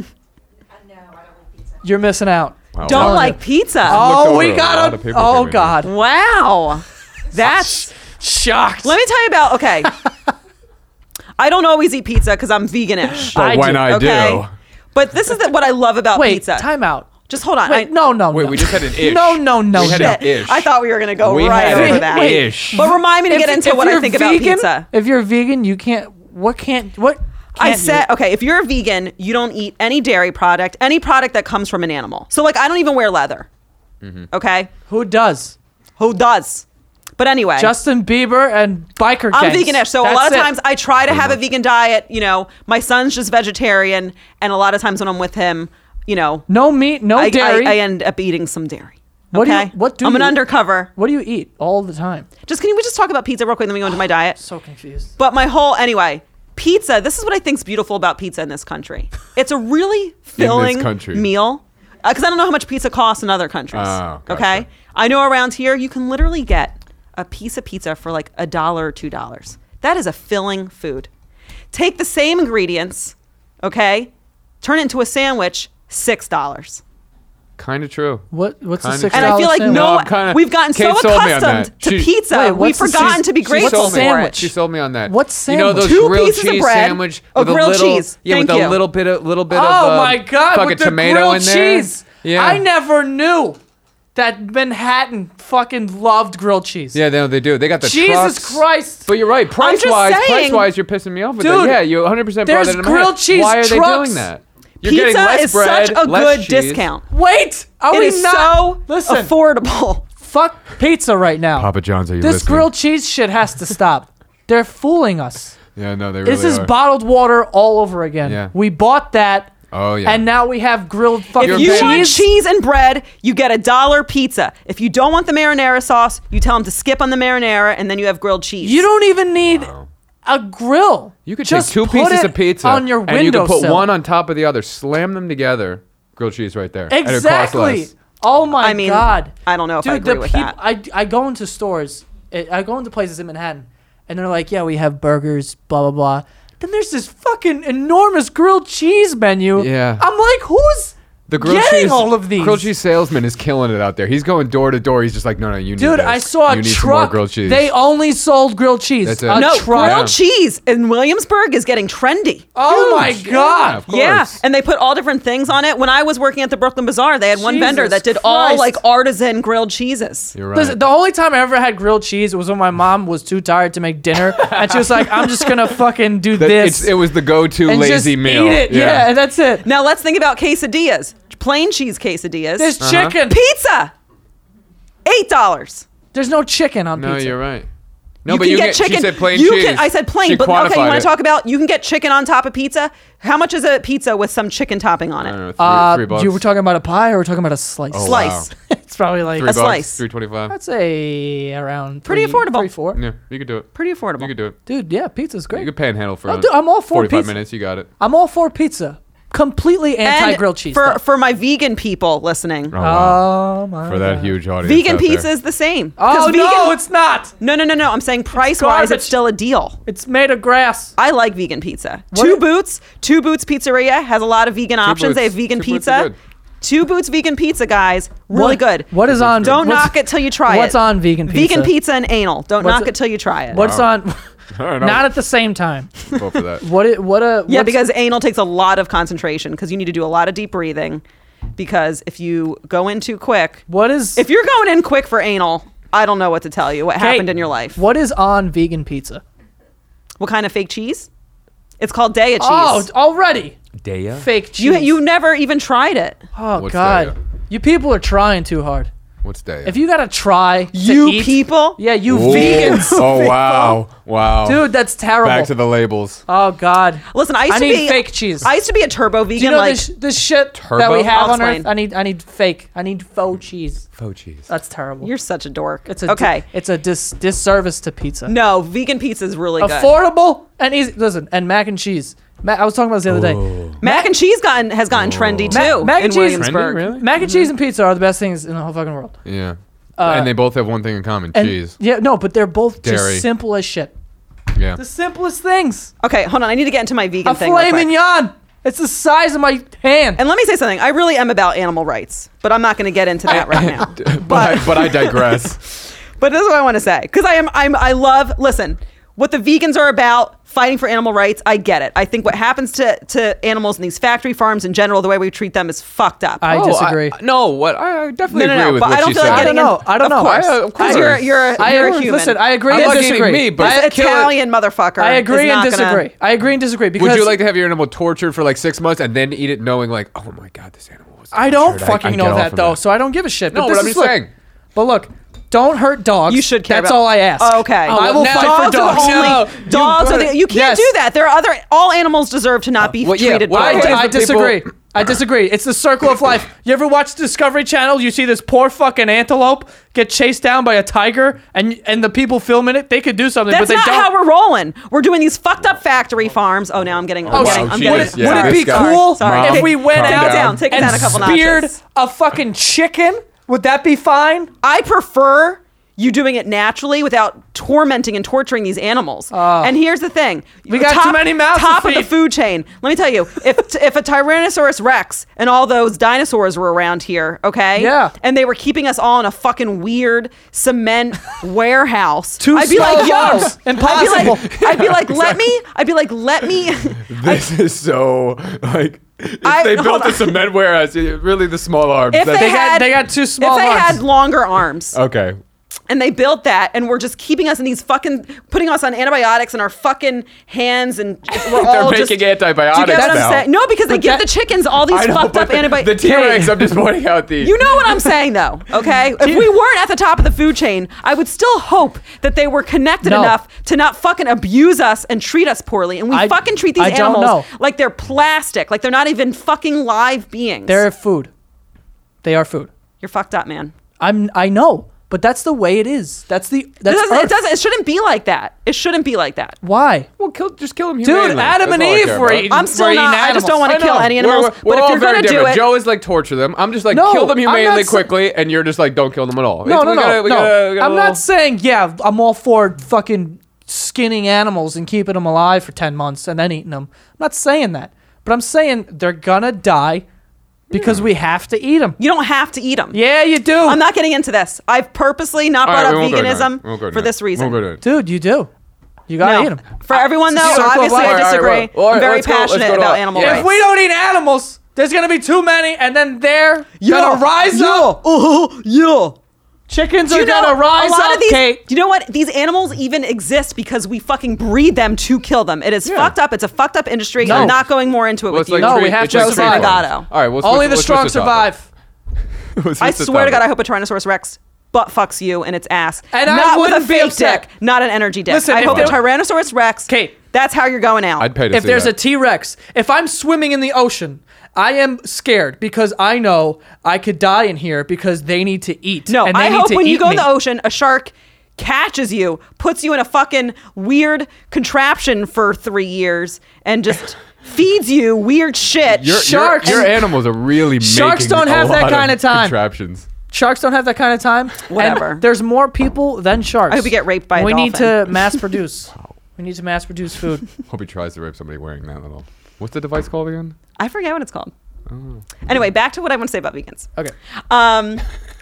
You're missing out. Wow. Don't Telling like you. pizza. Oh, over we a got lot a. of people Oh came in. God. Wow. That's. Shocked. Let me tell you about. Okay. I don't always eat pizza because I'm veganish. But I when do. I Okay. do. But this is what I love about Wait. pizza. Time out. Just hold on. Wait. No. Wait, we just had an ish. No. We had an ish. I thought we were gonna go We right had over an that. ish. But remind me to get into what I you're think about vegan- pizza. If you're vegan, you can't. What can't? What? I can't said, you- okay, if you're a vegan, you don't eat any dairy product, any product that comes from an animal. So, like, I don't even wear leather. Mm-hmm. Okay? Who does? Who does? But anyway, Justin Bieber and biker I'm gangs. veganish. So, a That's lot of it. times I try to have a vegan diet. You know, my son's just vegetarian. And a lot of times when I'm with him, you know, No meat, no dairy. I end up eating some dairy. What do you- Okay? what do I'm an you- undercover. What do you eat all the time? Can we just talk about pizza real quick, then we go into my diet? So confused. But anyway, pizza, this is what I think's beautiful about pizza in this country. It's a really filling country. meal. Because I don't know how much pizza costs in other countries. Oh, gotcha. Okay? I know around here you can literally get a piece of pizza for like $1 or $2. That is a filling food. Take the same ingredients, okay? Turn it into a sandwich, $6. Kind of true. What's the Kinda $6 true. And I feel like sandwich? no, I'm kinda- we've gotten Kate so sold me on accustomed that. to She- pizza, Wait, we've what's the forgotten she's- to be she's grateful sold for me. it. She sold me on that. What You know sandwich? those Two grilled pieces of cheese bread, sandwich a with grilled a little, cheese. yeah, Thank with you. a little bit of Oh my God! fucking With the tomato grilled in there. cheese. Yeah. I never knew that Manhattan fucking loved grilled cheese. Yeah, they do. They got the Jesus trucks. Christ! But you're right. just Price saying- wise, you're pissing me off with Dude, that. Yeah, you 100% brought there's that in my grilled head. cheese Why are they trucks. doing that? You're getting Pizza less is bread, such a less good cheese. discount. Wait, are It we is not? so Listen, affordable. fuck pizza right now. Papa John's, are you This listening? grilled cheese shit has to stop. They're fooling us. Yeah, no, they really This is are. bottled water all over again. Yeah. We bought that. Oh, yeah. And now we have grilled fucking If You're you want cheese. cheese and bread, you get $1 pizza. If you don't want the marinara sauce, you tell them to skip on the marinara, and then you have grilled cheese. You don't even need a grill. You could Just take two put pieces it of pizza on your and you could put windowsill. one on top of the other, slam them together, grilled cheese right there. And it costs Exactly. less. Oh my I mean, God. I don't know if I Dude, agree with that. I go into stores. I go into places in Manhattan, and they're like, "Yeah, we have burgers, blah blah blah." Then there's this fucking enormous grilled cheese menu. Yeah. I'm like, who's The grilled getting cheese, all of these? grilled cheese salesman is killing it out there. He's going door to door. He's just like, no, you need Dude, this. I saw you a need some more truck. grilled cheese. They only sold grilled cheese. That's it. A No, truck. grilled cheese in Williamsburg is getting trendy. Oh my Huge. God. Yeah, of course. Yeah, and they put all different things on it. When I was working at the Brooklyn Bazaar, they had one vendor Jesus that did all Christ. like artisan grilled cheeses. You're right. Listen, the only time I ever had grilled cheese was when my mom was too tired to make dinner, and she was like, "I'm just gonna fucking do this." It was the go-to and lazy just meal. Eat it. Yeah, and that's it. Now let's think about quesadillas. Plain cheese quesadillas. There's chicken. Pizza. $8. There's no chicken on No, pizza. you're right. No, you but can you get get- she chicken. said plain you cheese. Can, I said plain, She but okay, you quantified want it. to talk about you can get chicken on top of pizza? How much is a pizza with some chicken topping on I it? don't know, $3. You were talking about a pie or we're talking about a slice? Oh, Slice. wow. It's probably like $3, A slice. $3.25. I'd say around Pretty affordable. 3, 4. Yeah, you could do it. Pretty affordable. You could do it. Dude, yeah, pizza's You great. could panhandle for Oh, dude, I'm all for 45 pizza. minutes. You got it. I'm all for pizza. Completely anti-grilled cheese. For though. for my vegan people listening, Oh, wow. Oh my For that God. huge audience. vegan out there. pizza is the same. 'Cause Oh no, it's not. no. I'm saying price wise, garbage. it's still a deal. It's made of grass. I like vegan pizza. What Two it- Boots Pizzeria has a lot of vegan options. They have vegan Two Boots are pizza. good. Two Boots vegan pizza, guys, really What- good. What is on? Don't what's- knock it till you try it. What's on vegan pizza? Vegan pizza and anal. Don't What's knock it till you try it. What's on? I don't know. Not at the same time. Go for that. Yeah, what's- because anal takes a lot of concentration because you need to do a lot of deep breathing. Because if you go in too quick, what is? if you're going in quick for anal, I don't know what to tell you. What Okay, happened in your life? What is on vegan pizza? What kind of fake cheese? It's called Daya cheese. Oh, already Daya? fake cheese. you never even tried it. Oh What's God, Daya? you people are trying too hard. What's day? If you gotta try, to You eat- people. yeah, you Ooh. vegans, Oh wow, wow, dude, that's terrible. Back to the labels. Oh God, Listen, I used I to need be fake cheese. I used to be a turbo vegan. Do you know like this shit that Turbo? we have I'll on Earth? explain. I need fake. I need faux cheese. Faux cheese. That's terrible. you're such a dork. It's a okay. It's a disservice to pizza. No, vegan pizza is really good. Affordable and easy. Listen, and mac and cheese. I was talking about this the other day. Mac and cheese has gotten trendy too Mac in and cheese- Williamsburg. Trendy, really? Mac and cheese and pizza are the best things in the whole fucking world. Yeah. And they both have one thing in common: And- cheese. Yeah, no, but they're both Dairy. just simple as shit. Yeah. The simplest things. Okay, hold on. I need to get into my vegan A thing. real filet quick. mignon. It's the size of my hand. And let me say something. I really am about animal rights, but I'm not going to get into that right now. but I digress. But this is what I want to say because I love. Listen, what the vegans are about, fighting for animal rights. I get it. I think what happens to animals in these factory farms in general, the way we treat them, is fucked up. I disagree. No, what I definitely No, agree with but what I don't she feel said. like I don't getting know. in- I don't know. Of course, Of course. you're a human. Listen, I agree I'm and not getting disagree. me, but This kill it. Italian motherfucker. I agree is and not gonna- disagree. I agree and disagree because Would you like to have your animal tortured for like 6 months and then eat it knowing like, oh my god, this animal was I don't tortured. fucking I know get off that of though, so I don't give a shit. No, but but this I'm is just look, saying. But look, don't hurt dogs. You should care That's about- all I ask. Oh, okay. I will now- fight Dogs for are the dogs. only- No, dogs are the, you can't yes. do that. There are other. All animals deserve to not be well, yeah, treated. well, poorly. I- I the people- disagree. I disagree. It's the circle of life. You ever watch Discovery Channel? You see this poor fucking antelope get chased down by a tiger, and the people filming it, they could do something, That's but they not don't. how we're rolling. We're doing these fucked up factory farms. Oh, now I'm getting. I'm Oh, getting. wow, I'm jeez. getting Would it- yeah, would it be this guy. cool Sorry. if we went Calm out down. Take it and down a couple speared notches. a fucking chicken? Would that be fine? I prefer you doing it naturally without tormenting and torturing these animals. And here's the thing: We got too many mouths to Top of the feed. food chain. Let me tell you, if a Tyrannosaurus Rex and all those dinosaurs were around here, okay, Yeah. and they were keeping us all in a fucking weird cement warehouse, Too I'd be small like, yo, arms. Impossible. I'd be like, let me. This is so like if I- they hold built on. a cement warehouse, really the small arms. If That's- they got too small If they arms. had longer arms. okay. And they built that, and we're just keeping us in these fucking, putting us on antibiotics in our fucking hands, and we're all They're just. making Do you antibiotics get what I'm now. saying? No, because they But give that- the chickens all these I know, fucked but up antibiotics. the T-Rex, I'm just pointing out the. You know what I'm saying, though, okay? If we weren't at the top of the food chain, I would still hope that they were connected No. enough to not fucking abuse us and treat us poorly. And we I- fucking treat these I don't animals know. like they're plastic, like they're not even fucking live beings. They're food. They are food. You're fucked up, man. I know, but that's the way it is. That's Earth. It shouldn't be like that. It shouldn't be like that. Why? Well, just kill them Dude, humanely. Adam That's and all I Eve care were about. eating. I'm still we're not. eating I just don't animals. want to kill any animals. We're but all if you're very gonna do different. it, Joe is like torture them. I'm just like No, kill them I'm not humanely sa- quickly, and you're just like don't kill them at all. No, We gotta- we no. gotta I'm little- not saying, yeah, I'm all for fucking skinning animals and keeping them alive for 10 months and then eating them. I'm not saying that. But I'm saying they're gonna die because we have to eat them. you don't have to eat them. Yeah, you do. I'm not getting into this. I've purposely not All brought right, up we won't go into it. veganism We won't go into for it. this reason. We won't go into it. Dude, you do. You gotta eat No. them. For everyone, though, Circle of obviously life. I All right, disagree. well, I'm very let's go passionate to- about animal If rights. we don't eat animals, there's gonna be too many, and then they're gonna rise up. Yeah. Chickens Do are you know gonna rise a lot up, of these? Kate. Do you know what? These animals even exist because we fucking breed them to kill them. It is fucked up. It's a fucked up industry. No. I'm not going more into it Well, with it's you. like No, tree- we have it's to like survive. tree farms. Legato. All right, we'll Only the switch strong topic. survive. We'll I switch the swear to God, I topic. hope a Tyrannosaurus Rex butt fucks you in its ass. And I not with a wouldn't be fake upset. dick, not an energy dick. Listen, I if hope the there- Tyrannosaurus Rex, Kate. that's how you're going out. I'd pay to If see there's a that. T-Rex, if I'm swimming in the ocean, I am scared because I know I could die in here because they need to eat. No, and they I need hope to when you eat go in me. the ocean, a shark catches you, puts you in a fucking weird contraption for 3 years, and just feeds you weird shit. Sharks- Your animals are really Sharks making don't have a that lot kind of time. Contraptions. Sharks don't have that kind of time. Whatever. And there's more people than sharks. I hope you get raped by a We need dolphin. to mass produce. We need to mass produce food. Hope he tries to rape somebody wearing that little. What's the device called again? I forget what it's called. Anyway, back to what I want to say about vegans. Okay. Um,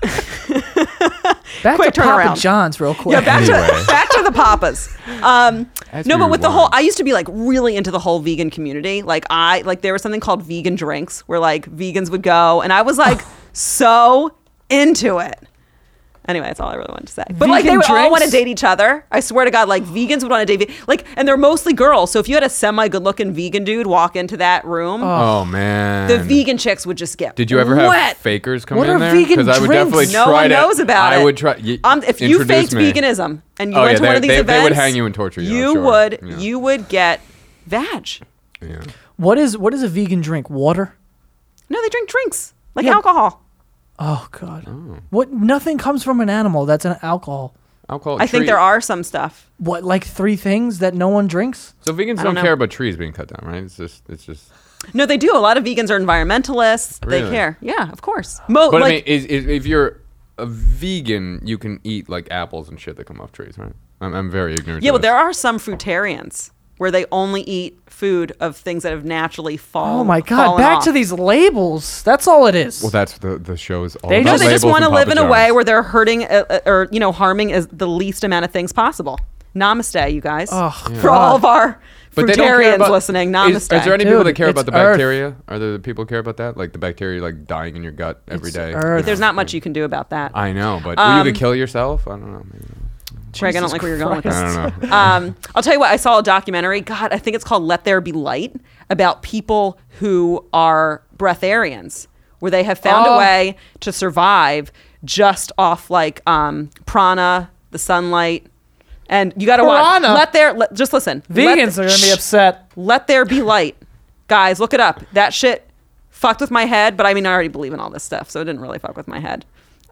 Back Quick to Papa turnaround. John's real quick. yeah, back Anyway. to back to the papas. As No, we but with the rewind. whole, I used to be like really into the whole vegan community. Like there was something called vegan drinks where like vegans would go, and I was like so into it. Anyway, that's all I really wanted to say. But like they Vegan would all drinks? want to date each other. I swear to God, like vegans would want to date, like, and they're mostly girls. So if you had a semi good looking vegan dude walk into that room, Oh man. the vegan chicks would just get Did you ever have wet. fakers come What in are there? vegan I would drinks? definitely No try one to. knows about it. I would try. If you introduce faked me. veganism and you Oh, went yeah, to one of these events, they would hang you and torture you. I'm sure. you would get vag. Yeah. What is a vegan drink? Water? No, they drink drinks like Yeah. alcohol. Oh God. What? Nothing comes from an animal. That's an alcohol. Alcohol. I think there are some stuff. What? Like 3 things that no one drinks? So vegans I don't don't know. care about trees being cut down, right? It's just. No, they do. A lot of vegans are environmentalists. They Really? care. Yeah, of course. But like, I mean, if you're a vegan, you can eat like apples and shit that come off trees, right? I'm very ignorant. yeah, to well, this. there are some fruitarians where they only eat food of things that have naturally fallen. Oh my God! Back to these labels. That's all it is. Well, that's the show's all They about. No, they just labels want to and live in Papa a way John's. where they're hurting or harming as the least amount of things possible. Namaste, you guys. Oh, For all of our But they don't care fruitarians about, listening, namaste. Is there any people Dude, that care about it's the Earth. bacteria? Are there people who care about that? Like the bacteria like dying in your gut every It's day? Earth. But there's not much you can do about that. I know, but you could kill yourself? I don't know. Maybe. Greg, I don't Jesus like where you're going with this. I don't know. I'll tell you what, I saw a documentary. God, I think it's called Let There Be Light, about people who are breatharians, where they have found a Oh. way to survive just off like prana, the sunlight. And you got to watch. Piranha? Just listen. Vegans are gonna be upset. Let there be light. Guys, look it up. That shit fucked with my head, but I mean, I already believe in all this stuff, so it didn't really fuck with my head.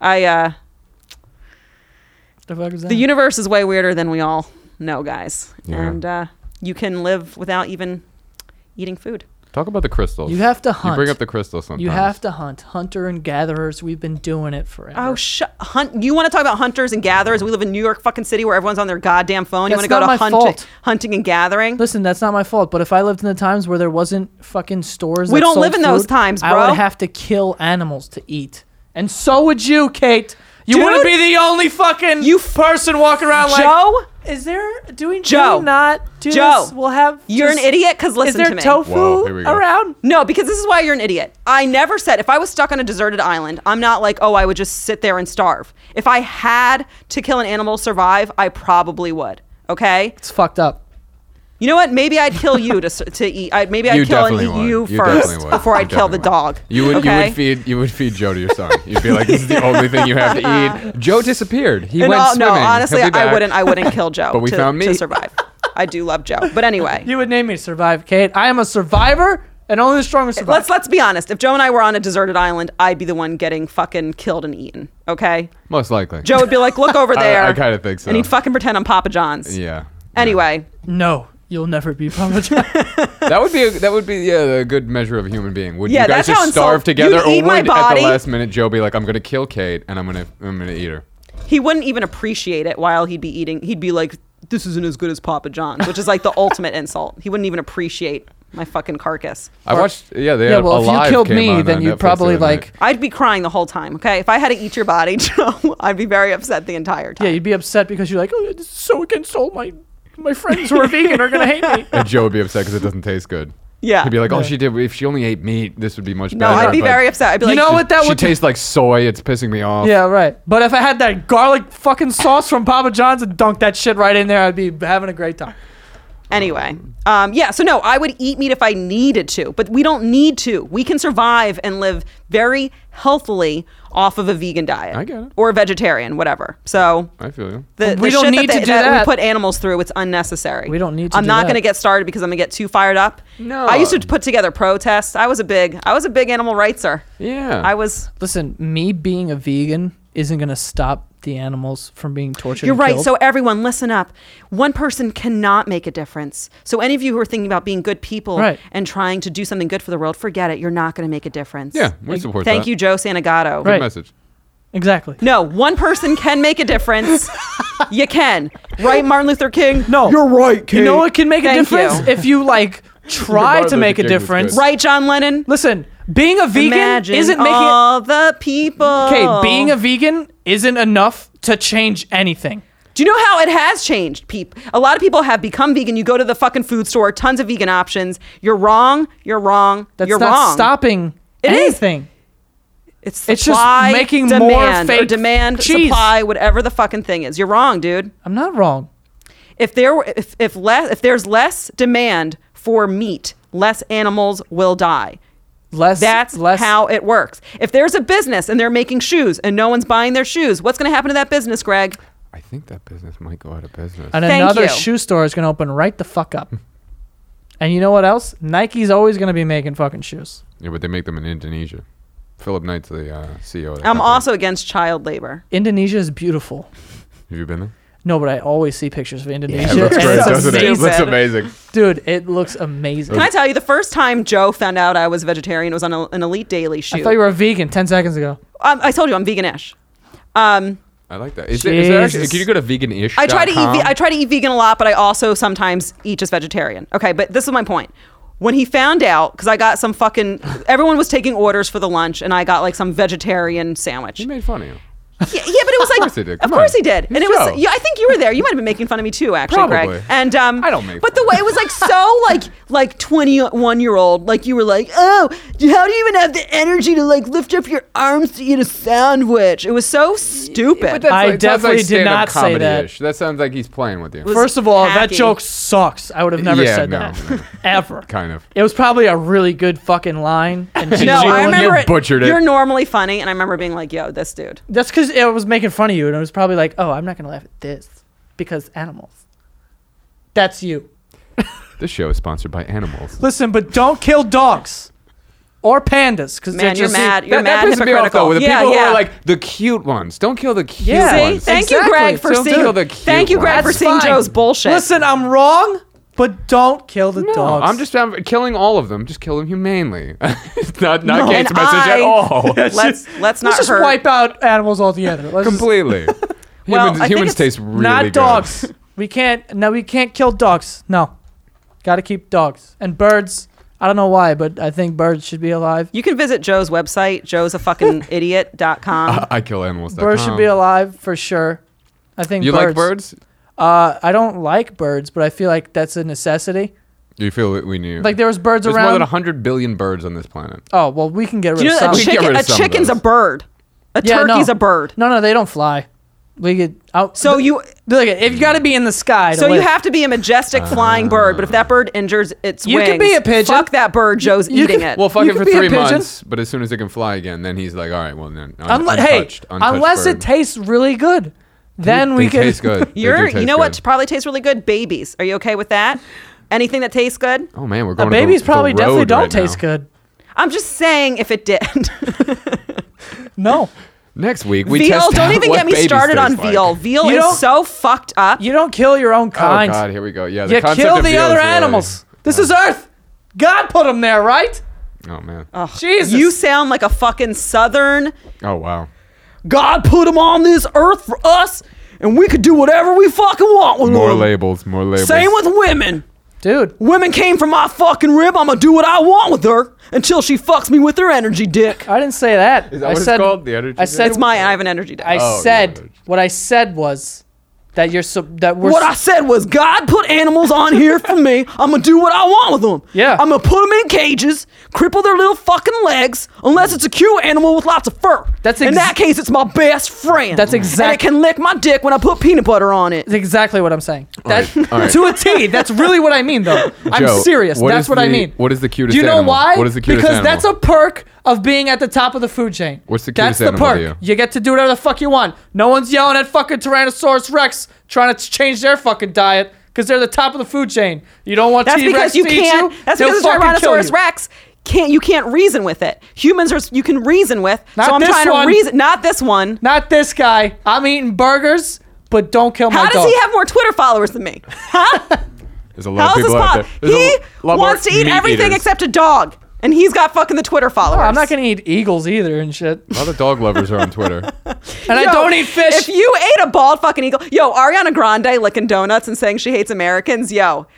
The fuck is that? The universe is way weirder than we all know, guys. Yeah. And you can live without even eating food. Talk about the crystals. You have to You hunt. bring up the crystals sometimes. You have to hunt. Hunter and gatherers. We've been doing it forever. Oh, hunt! You want to talk about hunters and gatherers? We live in New York fucking city where everyone's on their goddamn phone. You That's want to go not to my fault. hunting and gathering? Listen, that's not my fault. But if I lived in the times where there wasn't fucking stores, We that don't sold live in those food, times, I bro. would have to kill animals to eat, and so would you, Kate. You Dude, wouldn't be the only fucking person walking around like. Joe, Is there do Joe. we not do Joe, this? We'll have. you're an just- idiot. Because Is listen there to me. tofu Whoa, here we go. around? No, because this is why you're an idiot. I never said if I was stuck on a deserted island, I'm not like, oh, I would just sit there and starve. If I had to kill an animal to survive, I probably would. Okay? It's fucked up. You know what? Maybe I'd kill you to eat. Maybe You I'd kill and definitely eat would. you You first definitely would. before You I'd kill the definitely would. dog. You would okay? you would feed Joe to your son. You'd be like, this is the only thing you have to eat. Joe disappeared. He went swimming. No, honestly, He'll be I back. wouldn't kill Joe. But we to, found to meat. survive. I do love Joe, but anyway. You would name me Survive, Kate. I am a survivor, and only the strongest survive. Let's be honest. If Joe and I were on a deserted island, I'd be the one getting fucking killed and eaten. Okay? Most likely. Joe would be like, "Look over there," I kind of think so. and he'd fucking pretend I'm Papa John's. Yeah. Anyway, No, you'll never be Papa John. That would be a good measure of a human being. Would Yeah, you guys that's how just starve insult- together, you'd or eat my would at body. the last minute Joe be like, "I'm gonna kill Kate and I'm gonna eat her"? he wouldn't even appreciate it while he'd be eating. He'd be like, "This isn't as good as Papa John's," which is like the ultimate insult. He wouldn't even appreciate my fucking carcass. I watched. Yeah, they Yeah, had well, if you Alive killed came me, on, then you'd Netflix probably the other like. night. I'd be crying the whole time. Okay, if I had to eat your body, Joe, I'd be very upset the entire time. Yeah, you'd be upset because you're like, oh, this is so against all my friends who are vegan are gonna hate me. And Joe would be upset because it doesn't taste good. Yeah. He'd be like, "Oh, she did. If she only ate meat, this would be much No, better." I'd be but very upset. I'd be You like, know what that She would tastes like soy. It's pissing me off. Yeah, right. But if I had that garlic fucking sauce from Papa John's and dunked that shit right in there, I'd be having a great time. Anyway, yeah, so no, I would eat meat if I needed to, but we don't need to. We can survive and live very healthily off of a vegan diet. I get it. Or a vegetarian, whatever. So I feel you. We don't shit need to do that that. we put animals through, it's unnecessary. We don't need to I'm do not that. going to get started because I'm going to get too fired up. No. I used to put together protests. I was a big animal rightser. Yeah. I was. Listen, me being a vegan isn't going to stop the animals from being tortured. You're and right. killed. So everyone, listen up. One person cannot make a difference. So any of you who are thinking about being good people Right. and trying to do something good for the world, forget it. You're not going to make a difference. Yeah, we support that. Thank you, Joe Santagato. Right. Message. Exactly. No, one person can make a difference. You can. Right, Martin Luther King? No. You're right, Kate. You know what can make a Thank difference? you. If you like try Martin to make a Luther King was difference. good. Right, John Lennon? Listen, being a vegan Imagine isn't making all the people. Okay, being a vegan isn't enough to change anything. Do you know how it has changed, A lot of people have become vegan. You go to the fucking food store, tons of vegan options. You're wrong. You're wrong. That's you're not wrong. Stopping It is. anything. It's It's just supply, making demand, more or fake demand, cheese. supply, whatever the fucking thing is. You're wrong, dude. I'm not wrong. If there's less demand for meat, less animals will die. That's less how it works. If there's a business and they're making shoes and no one's buying their shoes, what's going to happen to that business, Greg? I think that business might go out of business. And Thank another you. shoe store is going to open right the fuck up. And you know what else? Nike's always going to be making fucking shoes. Yeah, but they make them in Indonesia. Philip Knight's the CEO of that I'm company. also against child labor. Indonesia is beautiful. Have you been there? No, but I always see pictures of Indonesia. it looks and great, it's doesn't it? It amazing. looks amazing. Dude, it looks amazing. Can I tell you, the first time Joe found out I was vegetarian was on an Elite Daily shoot. I thought you were a vegan 10 seconds ago. I told you I'm vegan-ish. I like that. Is there actually, Jesus. can you go to veganish? I try to eat vegan a lot, but I also sometimes eat just vegetarian. Okay, but this is my point. When he found out, because I got some everyone was taking orders for the lunch, and I got like some vegetarian sandwich. He made fun of you. Yeah, but it was like, course he did. of Come course on. he did, and He's it was. Joe. Yeah, I think you were there. You might have been making fun of me too, actually, Probably. Greg. And I don't make But the fun. way it was like so like 21-year-old, like you were like, oh, how do you even have the energy to like lift up your arms to eat a sandwich? It was so stupid. But I it sounds definitely did stand-up not say that. comedy-ish. That sounds like he's playing with you. was First of all, that hacky. joke sucks. I would have never Yeah, said no, that. no. Ever. Kind of. It was probably a really good fucking line. And she No, I ruined remember it. it. butchered it. You're normally funny, and I remember being like, yo, this dude. That's because it was making fun of you, and it was probably like, oh, I'm not going to laugh at this because animals. That's you. This show is sponsored by animals. Listen, but don't kill dogs or pandas because Man, you're mad. You're that mad pisses me off, hypocritical. though, with the yeah, people yeah. who are like the cute ones. Don't kill the cute Yeah. See? ones. Thank you, Exactly. Greg, for Don't seeing. kill the cute Thank you, Greg, ones. for That's seeing fine. Joe's bullshit. Listen, I'm wrong, but don't kill the dogs. I'm just killing all of them. Just kill them humanely. It's not No. Kate's And message at all. let's not Let's just hurt. wipe out animals altogether. Let's just- Completely. Well, I think humans it's taste really not good. dogs. We can't kill dogs. No. Got to keep dogs. And birds. I don't know why, but I think birds should be alive. You can visit Joe's website, joe'safuckingidiot.com. I kill animals. Birds should be alive for sure. I think You birds. like birds? I don't like birds, but I feel like that's a necessity. Do you feel that we need? Like there was birds There's around. more than 100 billion birds on this planet. Oh, well, we can get rid Do you of know some. that We get rid a of some of chicken's a those. bird? A Yeah, turkey's no. a bird. No, they don't fly. We could out. So you look at if you got to be in the sky. so to you live. have to be a majestic flying bird, but if that bird injures its You wings, can be a pigeon. Fuck that bird, Joe's You eating can- it. Well, fuck You it for could be a 3 pigeon. months, but as soon as it can fly again, then he's like, all right, well then, Unless untouched it bird. tastes really good, then we They can. taste good. They do you taste know what good. probably tastes really good? Babies. Are you okay with that? Anything that tastes good? Oh man, we're A going. babies the probably definitely road don't right taste now. good. I'm just saying if it did. No, Next week we veal, test don't out even what get me babies started on taste like. veal. Veal You is don't- so fucked up. you don't kill your own Oh kind. god, here we go. Yeah, the You concept kill of the veal is other really- animals. This is Earth. God put them there, right? Oh man. Jesus. You sound like a fucking southern. Oh wow. God put them on this earth for us, and we could do whatever we fucking want with More them. labels. More labels. Same with women. Dude, Women came from my fucking rib. I'm gonna do what I want with her until she fucks me with her energy dick. I didn't say that. Is that I what said, it's called? The energy. I said It's mine. I have an energy dick. I Oh, said yeah. what I said was that we're What I said was God put animals on here for me. I'm going to do what I want with them. Yeah. I'm going to put them in cages, cripple their little fucking legs, unless it's a cute animal with lots of fur. In that case, it's my best friend. That's And it can lick my dick when I put peanut butter on it. That's exactly what I'm saying. All right. To a T. That's really what I mean, though. I'm Joe, serious. what That's is what I the- mean. what is the cutest Do you know animal? why? What is the cutest Because animal? that's a perk of being at the top of the food chain. What's the That's cutest the animal perk. to you? You get to do whatever the fuck you want. No one's yelling at fucking Tyrannosaurus Rex trying to change their fucking diet because they're the top of the food chain. You don't want That's T-Rex because you to eat can't. you, That's he'll because the fucking kill Tyrannosaurus you. Rex you can't reason with it. Humans you can reason with. Not so I'm this trying one. to reason. Not this one. Not this guy. I'm eating burgers, but don't kill my How dog. does he have more Twitter followers than me? Huh? There's a lot How of is this people out there. possible? There's He a lot more wants to eat meat everything eaters. except a dog, and he's got fucking the Twitter followers. Oh, I'm not gonna eat eagles either and shit. A lot of dog lovers are on Twitter. And I Yo, don't eat fish. If you ate a bald fucking eagle, Ariana Grande licking donuts and saying she hates Americans,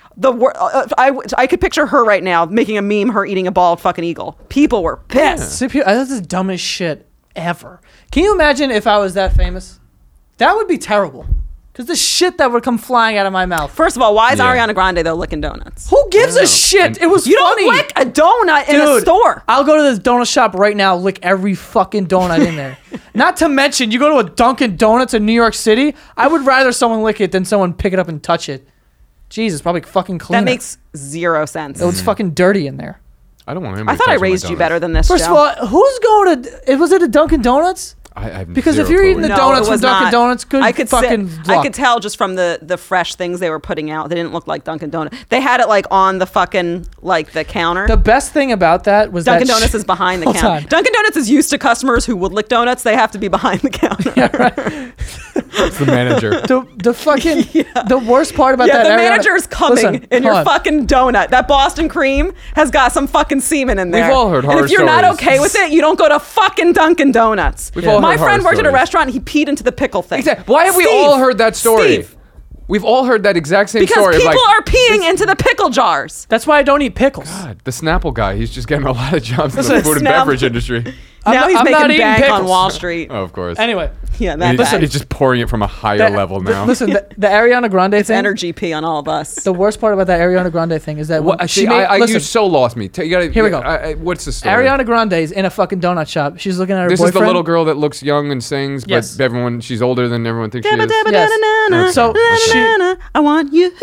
I could picture her right now making a meme, her eating a bald fucking eagle. People were pissed. That's the dumbest shit ever. Can you imagine if I was that famous? That would be terrible. Because the shit that would come flying out of my mouth. First of all, why is Yeah. Ariana Grande though licking donuts? Who gives a shit? It was You funny. don't lick a donut in a Dude, store. I'll go to this donut shop right now, lick every fucking donut in there. Not to mention, you go to a Dunkin' Donuts in New York City, I would rather someone lick it than someone pick it up and touch it. Jesus, probably fucking clean. That makes zero sense. It's fucking dirty in there. I don't want anybody I thought I touching my raised you donuts. better than this. First Joe. of all, who's going to? Was it a Dunkin' Donuts? I have Because if zero you're eating clue. the donuts it from was Dunkin' not. Donuts, good I could fucking I luck. could tell just from the fresh things they were putting out. They didn't look like Dunkin' Donuts. They had it like on the fucking like the counter. The best thing about that was Dunkin' that Donuts is behind the Hold counter. on. Dunkin' Donuts is used to customers who would lick donuts. They have to be behind the counter. It's the manager. The fucking the worst part about Yeah, that the area. manager's coming Listen, in your hold on. fucking donut. That Boston cream has got some fucking semen in there. all heard And horror if you're not stories. okay with it, you don't go to fucking Dunkin' Donuts. We've all My heard friend horror worked at a stories. restaurant and he peed into the pickle thing. Exactly. Why have we Steve, all heard that story? Steve, We've all heard that exact same because story. of, people like, are peeing into the pickle jars. That's why I don't eat pickles. God, the Snapple guy, he's just getting a lot of jobs in Listen, the food and Snapple- beverage industry. Now he's I'm not making eating bank on pickles. Wall Street. Oh, of course. Anyway, Yeah, And that he's, guy. he's just pouring it from a higher level now. Listen, the Ariana Grande thing. Energy pee on all of us. The worst part about that Ariana Grande thing is that when What, she see, made, you so lost me. You gotta, Here we go. What's the story? Ariana Grande is in a fucking donut shop. She's looking at her This boyfriend. is the little girl that looks young and sings, Yes. but she's older than everyone thinks she is. Yes. So I want you.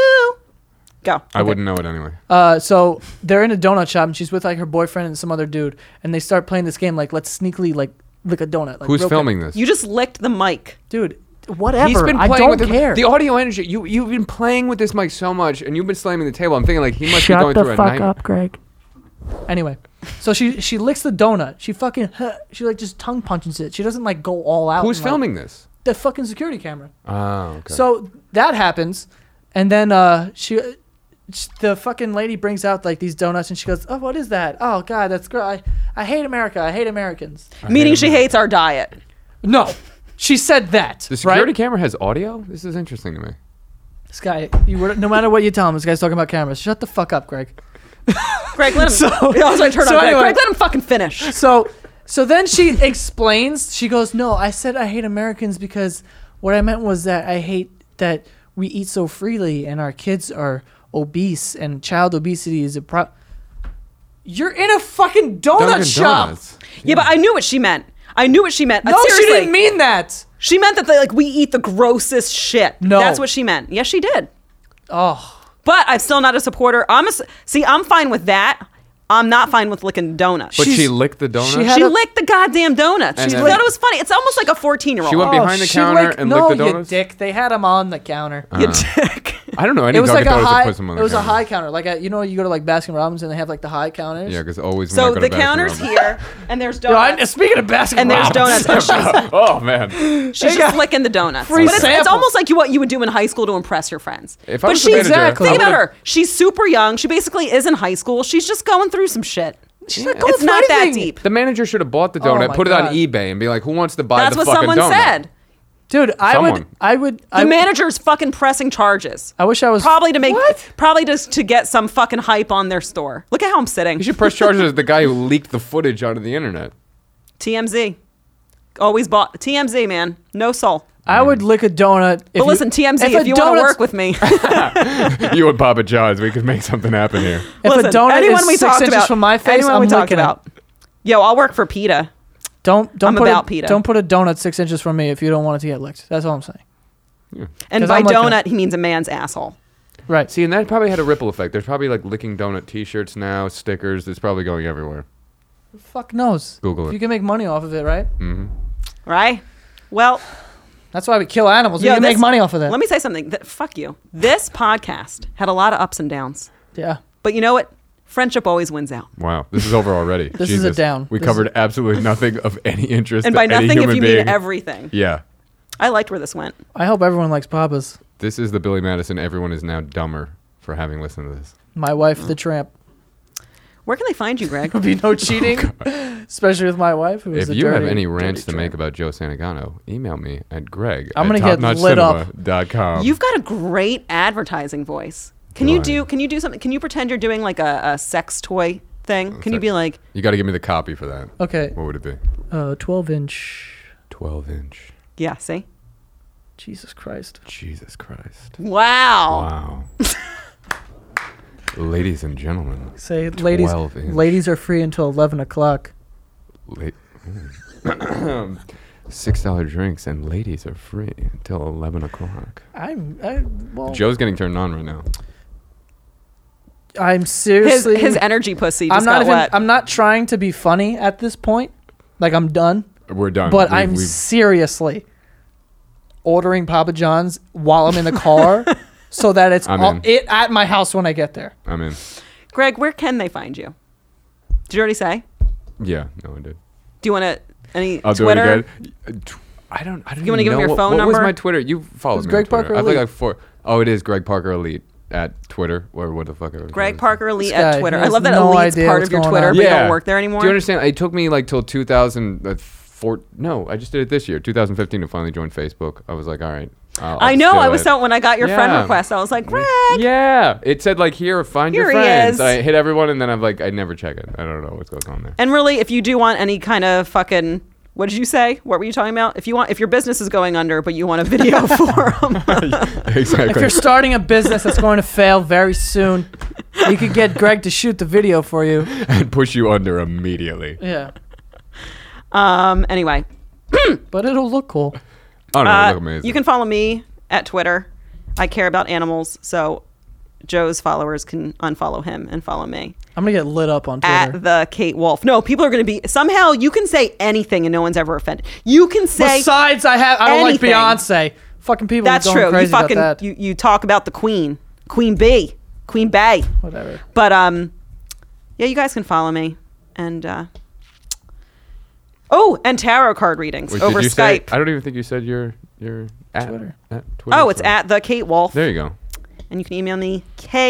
Go. I wouldn't know it anyway. So they're in a donut shop and she's with like her boyfriend and some other dude, and they start playing this game like let's sneakily like lick a donut. Like, Who's real filming quick. this? You just licked the mic. Dude, whatever. He's been I playing don't with care. the audio energy. You've been playing with this mic so much, and you've been slamming the table. I'm thinking like he must be going through a nightmare. Greg. Anyway, so she licks the donut. She fucking she like just tongue punches it. She doesn't like go all out. Who's and, like, filming this? the fucking security camera? Oh, okay. So that happens, and then the fucking lady brings out like these donuts, and she goes, "Oh, what is that? Oh God, that's great. I hate America. I hate Americans." Meaning she hates our diet. No, she said that. the security right? camera has audio. This is interesting to me. This guy, no matter what you tell him, this guy's talking about cameras. Shut the fuck up, Greg. Greg, let him. So- I was like, turn so on Greg. anyway- Greg, let him fucking finish. So then she explains. She goes, "No, I said I hate Americans because what I meant was that I hate that we eat so freely and our kids are obese and child obesity is a problem." You're in a fucking donut Dunkin' shop. Donuts. Yeah, but I knew what she meant. I knew what she meant. No, Seriously. she didn't mean that. She meant that we eat the grossest shit. No. That's what she meant. Yes, she did. Oh, But I'm still not a supporter. I'm fine with that. I'm not fine with licking donuts. But She's- she licked the donut. she had She a- licked the goddamn donuts. And She then- thought it was funny. It's almost like a 14-year-old. She went behind the she counter licked- and no, licked the donuts. you dick. They had them on the counter. You dick. I don't know any It was like Dunkin' a Donuts that high. puts them on It the was a counter. high counter. Like you know, you go to like Baskin Robbins and they have like the high counters. Yeah, because always. when I So go the to Baskin counter's Robbins- here, and there's Yo, donuts. speaking of Baskin And there's Robbins, donuts. And Oh man. she's just licking the donuts. free But it's sample. almost like what you would do in high school to impress your friends. If I But was the she's manager, Exactly. think I about would've- her. She's super young. She basically is in high school. She's just going through some shit. she's not going It's for not that anything. deep. The manager should have bought the Oh donut, my put it God. on eBay, and be like, "Who wants to buy That's the what fucking someone donut?" said. Dude, I Someone. would. The manager's fucking pressing charges. I wish I was Probably to make, What? probably just to get some fucking hype on their store. Look at how I'm sitting. You should press charges as the guy who leaked the footage onto the internet. TMZ. Always bought TMZ, man. No soul. I would lick a donut. But listen, TMZ, if you want to work with me. You and Papa John's, we could make something happen here. If Listen, a donut anyone is we 6 talked inches about, from my face, anyone I'm we talked licking about. it. Yo, I'll work for PETA. Don't I'm put about a, PETA. Don't put a donut 6 inches from me if you don't want it to get licked. That's all I'm saying. And 'Cause by I'm looking donut, at- he means a man's asshole. Right. See, and that probably had a ripple effect. There's probably like licking donut T-shirts now, stickers. It's probably going everywhere. Who the fuck knows? Google If it. you can make money off of it, right? Mm-hmm. Right? Well, That's why we kill animals. We yo, can make money off of that. Let me say something. Fuck you. This podcast had a lot of ups and downs. Yeah. But you know what? Friendship always wins out. Wow, this is over already. This is a Jesus. down. We This covered absolutely nothing of any interest. And by to any nothing, if human you being. mean everything. Yeah. I liked where this went. I hope everyone likes Papa's. This is the Billy Madison. Everyone is now dumber for having listened to this. My wife, the tramp. Where can they find you, Greg? There'll be no cheating, especially with my wife. Who is If a you have dirty- any dirty rants to make tramp. about Joe Santagano, email me at Greg I'm at gonna get lit up. topnotchcinema.com. You've got a great advertising voice. Can Do you I? do? Can you do something? Can you pretend you're doing like a sex toy thing? Can you be like, You got to give me the copy for that. Okay, What would it be? 12-inch. 12-inch. yeah, see? Jesus Christ. Jesus Christ. Wow. Wow. Ladies and gentlemen. Say, ladies, 12-inch. ladies are free until 11 o'clock. $6 drinks and ladies are free until 11 o'clock. Well, Joe's getting turned on right now. I'm seriously. His energy pussy I'm just not got even. wet. I'm not trying to be funny at this point. Like I'm done. We're done. But We've- I'm we've- seriously ordering Papa John's while I'm in the car, so that it's I'm in. it at my house when I get there. I'm in. Greg, where can they find you? Did you already say? Yeah, no, I did. Do you want to any I'll Twitter? do it again. I don't. You wanna give him know your phone what number? was my Twitter? You followed It's me. Greg on Twitter. Parker I think Elite. like 4. Oh, it is Greg Parker Elite at Twitter or what the fuck? Greg Parker Elite This guy at Twitter. I has love that no Elite's idea part what's of your going Twitter, on. but you don't work there anymore. Do you understand? It took me like till 2004. No, I just did it this year, 2015, to finally join Facebook. I was like, all right. I know. I was so. so when I got your friend Yeah. request, I was like, Greg. Yeah, it said like here, find Here your he friends. is. I hit everyone, and then I'm like, I never check it. I don't know what's going on there. And really, if you do want any kind of fucking, what did you say? What were you talking about? If your business is going under, but you want a video forum, Exactly. If you're starting a business that's going to fail very soon, you could get Greg to shoot the video for you. and push you under immediately. Yeah, anyway, but it'll look cool. Oh no, it look amazing. you can follow me at Twitter. I care about animals, so Joe's followers can unfollow him and follow me I'm gonna get lit up on Twitter. at the Kate Wolf. No, people are going to be somehow. You can say anything and no one's ever offended. You can say Besides, I don't anything. like Beyonce. Fucking people that's are going true. You crazy fucking about that. you talk about the Queen Bee, Queen Bey. Whatever. But yeah, you guys can follow me and and tarot card readings Wait, over did you Skype. Say, I don't even think you said your at Twitter. At Twitter. Oh, it's so- at the Kate Wolf. There you go. And you can email me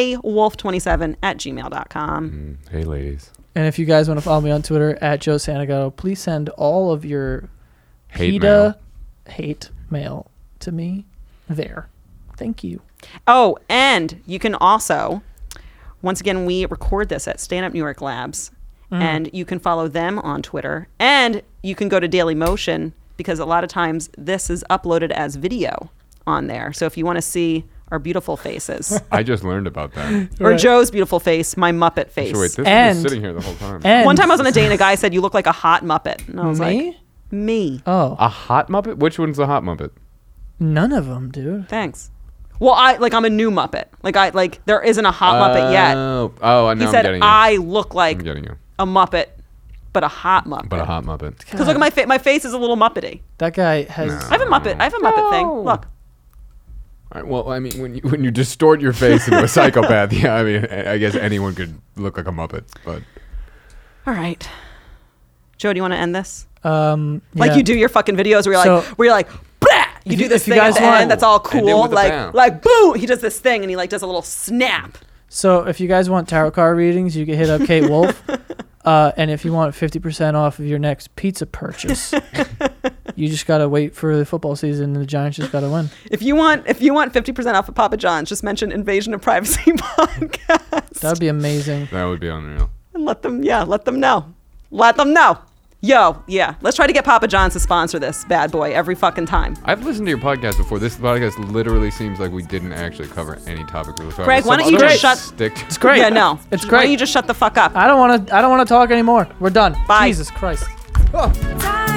kwolf27@gmail.com. Hey, ladies. And if you guys want to follow me on Twitter at Joe Santagato, please send all of your Hate PETA hate mail to me there. Thank you. Oh, and you can also, once again, we record this at Stand Up New York Labs, and you can follow them on Twitter, and you can go to Daily Motion because a lot of times this is uploaded as video on there. So if you want to see our beautiful faces, I just learned about that. or Right. Joe's beautiful face, my Muppet face. So wait, this And- was sitting here the whole time. And One time I was on a date and a guy said, "You look like a hot Muppet," and I was like, me? "Me, Oh, A hot Muppet? Which one's the hot Muppet? none of them, dude. thanks." Well, I'm a new Muppet. There isn't a hot Muppet yet. Oh, I know. He I'm said, getting you. "I look like I'm getting you. a Muppet, but a hot Muppet." But a hot Muppet. Because look at my face. My face is a little Muppety. That guy has. No. I have a Muppet. I have a Muppet thing. No. Look. All right, well, I mean, when you distort your face into a psychopath, yeah, I mean, I guess anyone could look like a Muppet, but All right. Joe, do you want to end this? Yeah. Like you do your fucking videos where you're like, Blah! You If do you- this if you thing at guys the want- end that's all I did cool. with the bounce. Like boom, he does this thing and he does a little snap. So if you guys want tarot card readings, you can hit up Kate Wolf. And if you want 50% off of your next pizza purchase, you just gotta wait for the football season, and the Giants just gotta win. If you want 50% off of Papa John's, just mention Invasion of Privacy podcast. That'd be amazing. that would be unreal. And let them know. Let them know. Yo, yeah. Let's try to get Papa John's to sponsor this bad boy every fucking time. I've listened to your podcast before. This podcast literally seems like we didn't actually cover any topic we were talking Greg, about. why don't you just shut... Stick to It's great. Yeah, no. It's Why great. don't you just shut the fuck up? I don't want to talk anymore. We're done. Bye. Jesus Christ. Time